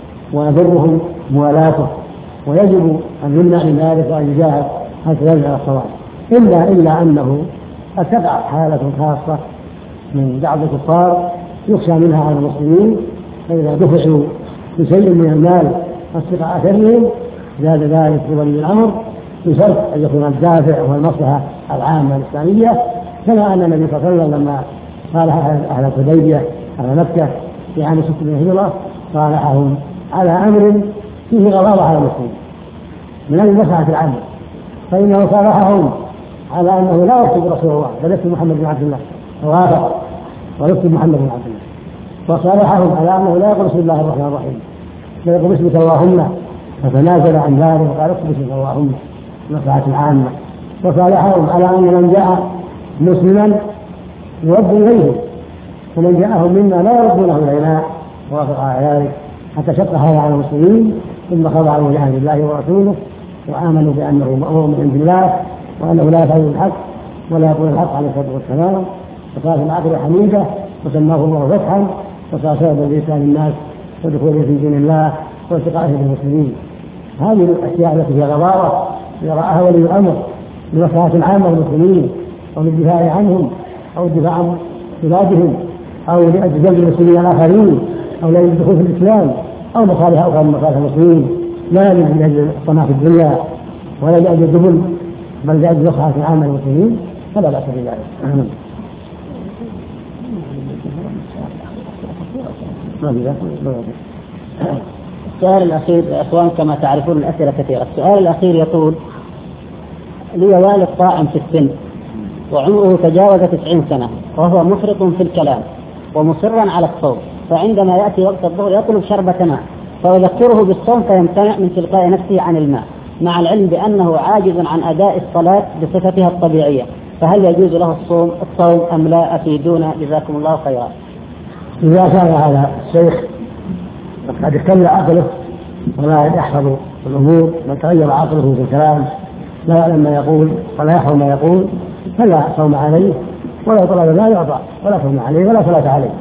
ويضرهم موالاته، ويجب أن يمنع من ذلك وأن يجاهد حتى يرجع إلى الصواب، إلا أنه قد تقع حالة خاصة من بعض الكفار يخشى منها على المسلمين، فإذا دفعوا بشيء من المال واستقاء شرهم زاد ذلك بولي الأمر بشرط أن يكون الدافع هو المصلحة العامة الإسلامية، كما أن النبي صلى الله عليه وسلم لما صالح أهل الحديبية أهل مكة في عام 6 من الهجرة صالحهم على أمر فيه غضاضة على المسلمين من المصلحة العامة، فإنه صالحهم على أنه لا يكتب رسول الله بل يكتب محمد بن عبد الله، فوافق ويكتب محمد بن عبد الله، وصالحهم على أنه لا يقول بسم الله الرحمن الرحيم لا يقول باسمك اللهم، فتنازل عن ذلك وقال اكتب باسمك اللهم مصلحة العامة. وصالحهم على أن من جاء مسلما يرد إليه ومن جاءهم مما لا يردونه إلينا ووافق على ذلك حتى شق هذا على المسلمين، ثم خضعوا لأمر الله ورسوله وآمنوا بأنه مأمور من عند الله وأنه لا يفعل الحق ولا يقول الحق عليه الصلاة والسلام، وصارت العقل حميدة وسماه الله فتحا وصار سببا لإسلام الناس ودخوله في دين الله والتقائه بالمسلمين. هذه الأشياء التي فيها غضاضة يراها ولي الأمر لمصلحة العامة للمسلمين أو للدفاع عنهم أو الدفاع عن بلادهم أو لأجل جلب المسلمين الآخرين أو لأجل الدخول في الإسلام أو مصالح أخرى من مصالح المسلمين، لا لأجل الطمع في الدنيا ولا لأجل الدبل بل لأجل مصلحة العامة للمسلمين، فلا بأس بذلك. السؤال الأخير يا أخوان، كما تعرفون الأسئلة كثيرة. السؤال الأخير يقول: لي والد قائم في السن وعمره تجاوز 90 سنة وهو مفرط في الكلام ومصرا على الصوم، فعندما يأتي وقت الظهر يطلب شربة ماء فيذكره بالصوم فيمتنع من تلقاء نفسه عن الماء، مع العلم بأنه عاجز عن أداء الصلاة بصفتها الطبيعية، فهل يجوز له الصوم أم لا؟ أفيدونا جزاكم الله خيرا. إذا كان هذا الشيخ قد اختل عقله ولا يحفظ الأمور بل تغير عقله في الكلام لا يعلم ما يقول ولا يحفظ ما يقول فلا صوم عليه ولا طلب لا يعطى ولا صوم عليه ولا صلاة عليه،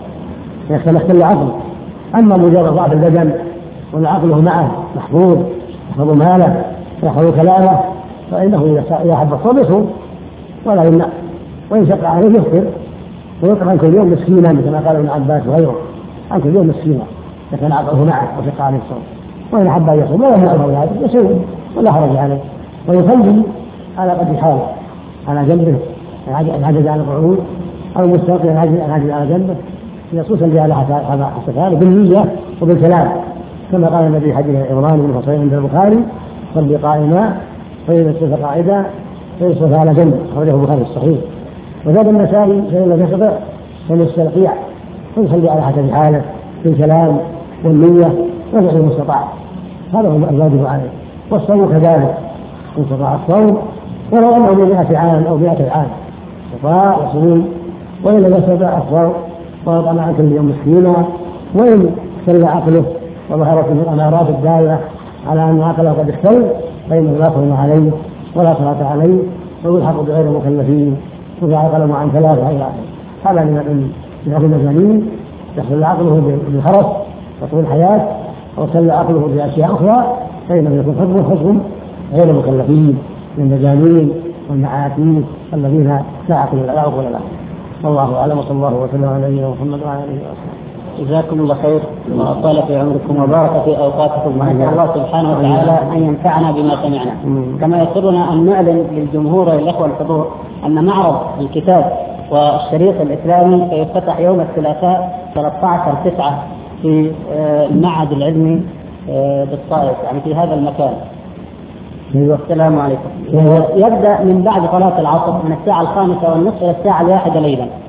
يختل عقله. أما مجرد ضعف البدن والعقل معه محفوظ يحفظ ماله ويحفظ كلامه فإنه إذا حب الصوم يصوم ولا يمنع، وإن شق عليه يفطر ويطعم كل يوم مسكينا كما قال ابن عباس وغيره، عن كل يوم مسكينا إذا كان عقله معه وشق عليه الصوم، وإن حب أن يصوم ولا يمنعه ذلك يصوم ولا حرج عليه، ويصلي على قدر حاله على جنبه العجز عن القعود أو مستقيم العجز على جنبه يصلي على حسب بالنية وبالكلام، كما قال النبي حديث إبراهيم بن حصين عند البخاري: صلي قائما فإذا استوى قاعدا فيصلي على جنبه، أخرجه البخاري الصحيح. وزاد النسائي فإن لم يستطع فليستطيع ويصلي على حسب حاله بالكلام والنية وفعل المستطاع، هذا هو الواجب عليه. والصوم كذلك إن استطاع الصوم ولو أنه ب100 عام أو 100 عام استطاع يصوم، وإن لم يستطع الصوم ويطعم عن كل يوم مسكينا، وإن اختل عقله وظهرت من الأمارات الدالة على أن عقله قد اختل فإنه لا صوم عليه ولا صلاة عليه ويلحق بغير المكلفين ويرفع القلم عن 3 إلى آخره. هذا من المجانين يحصل عقله بالخرس وطول الحياة ويحصل عقله بأشياء أخرى فإنه يكون حكم غير المكلفين من المجانين والمعاتين الذين لا عقل لا عقل لهم. والله أعلم وصلى الله وسلم على نبينا محمد وعلى آله وصحبه. جزاكم الله خير وأطال في عمركم وبارك في أوقاتكم، ونسأل الله سبحانه وتعالى أن ينفعنا بما سمعنا. كما يسرنا أن نعلن للجمهور والإخوة الحضور أن معرض الكتاب والشريط الإسلامي سيفتح يوم الثلاثاء 13/9 في المعهد العلمي بالطائف يعني في هذا المكان. أيوة. السلام عليكم. يبدأ من بعد صلاة العصر من الساعة 5:30 إلى الساعة 1 ليلا.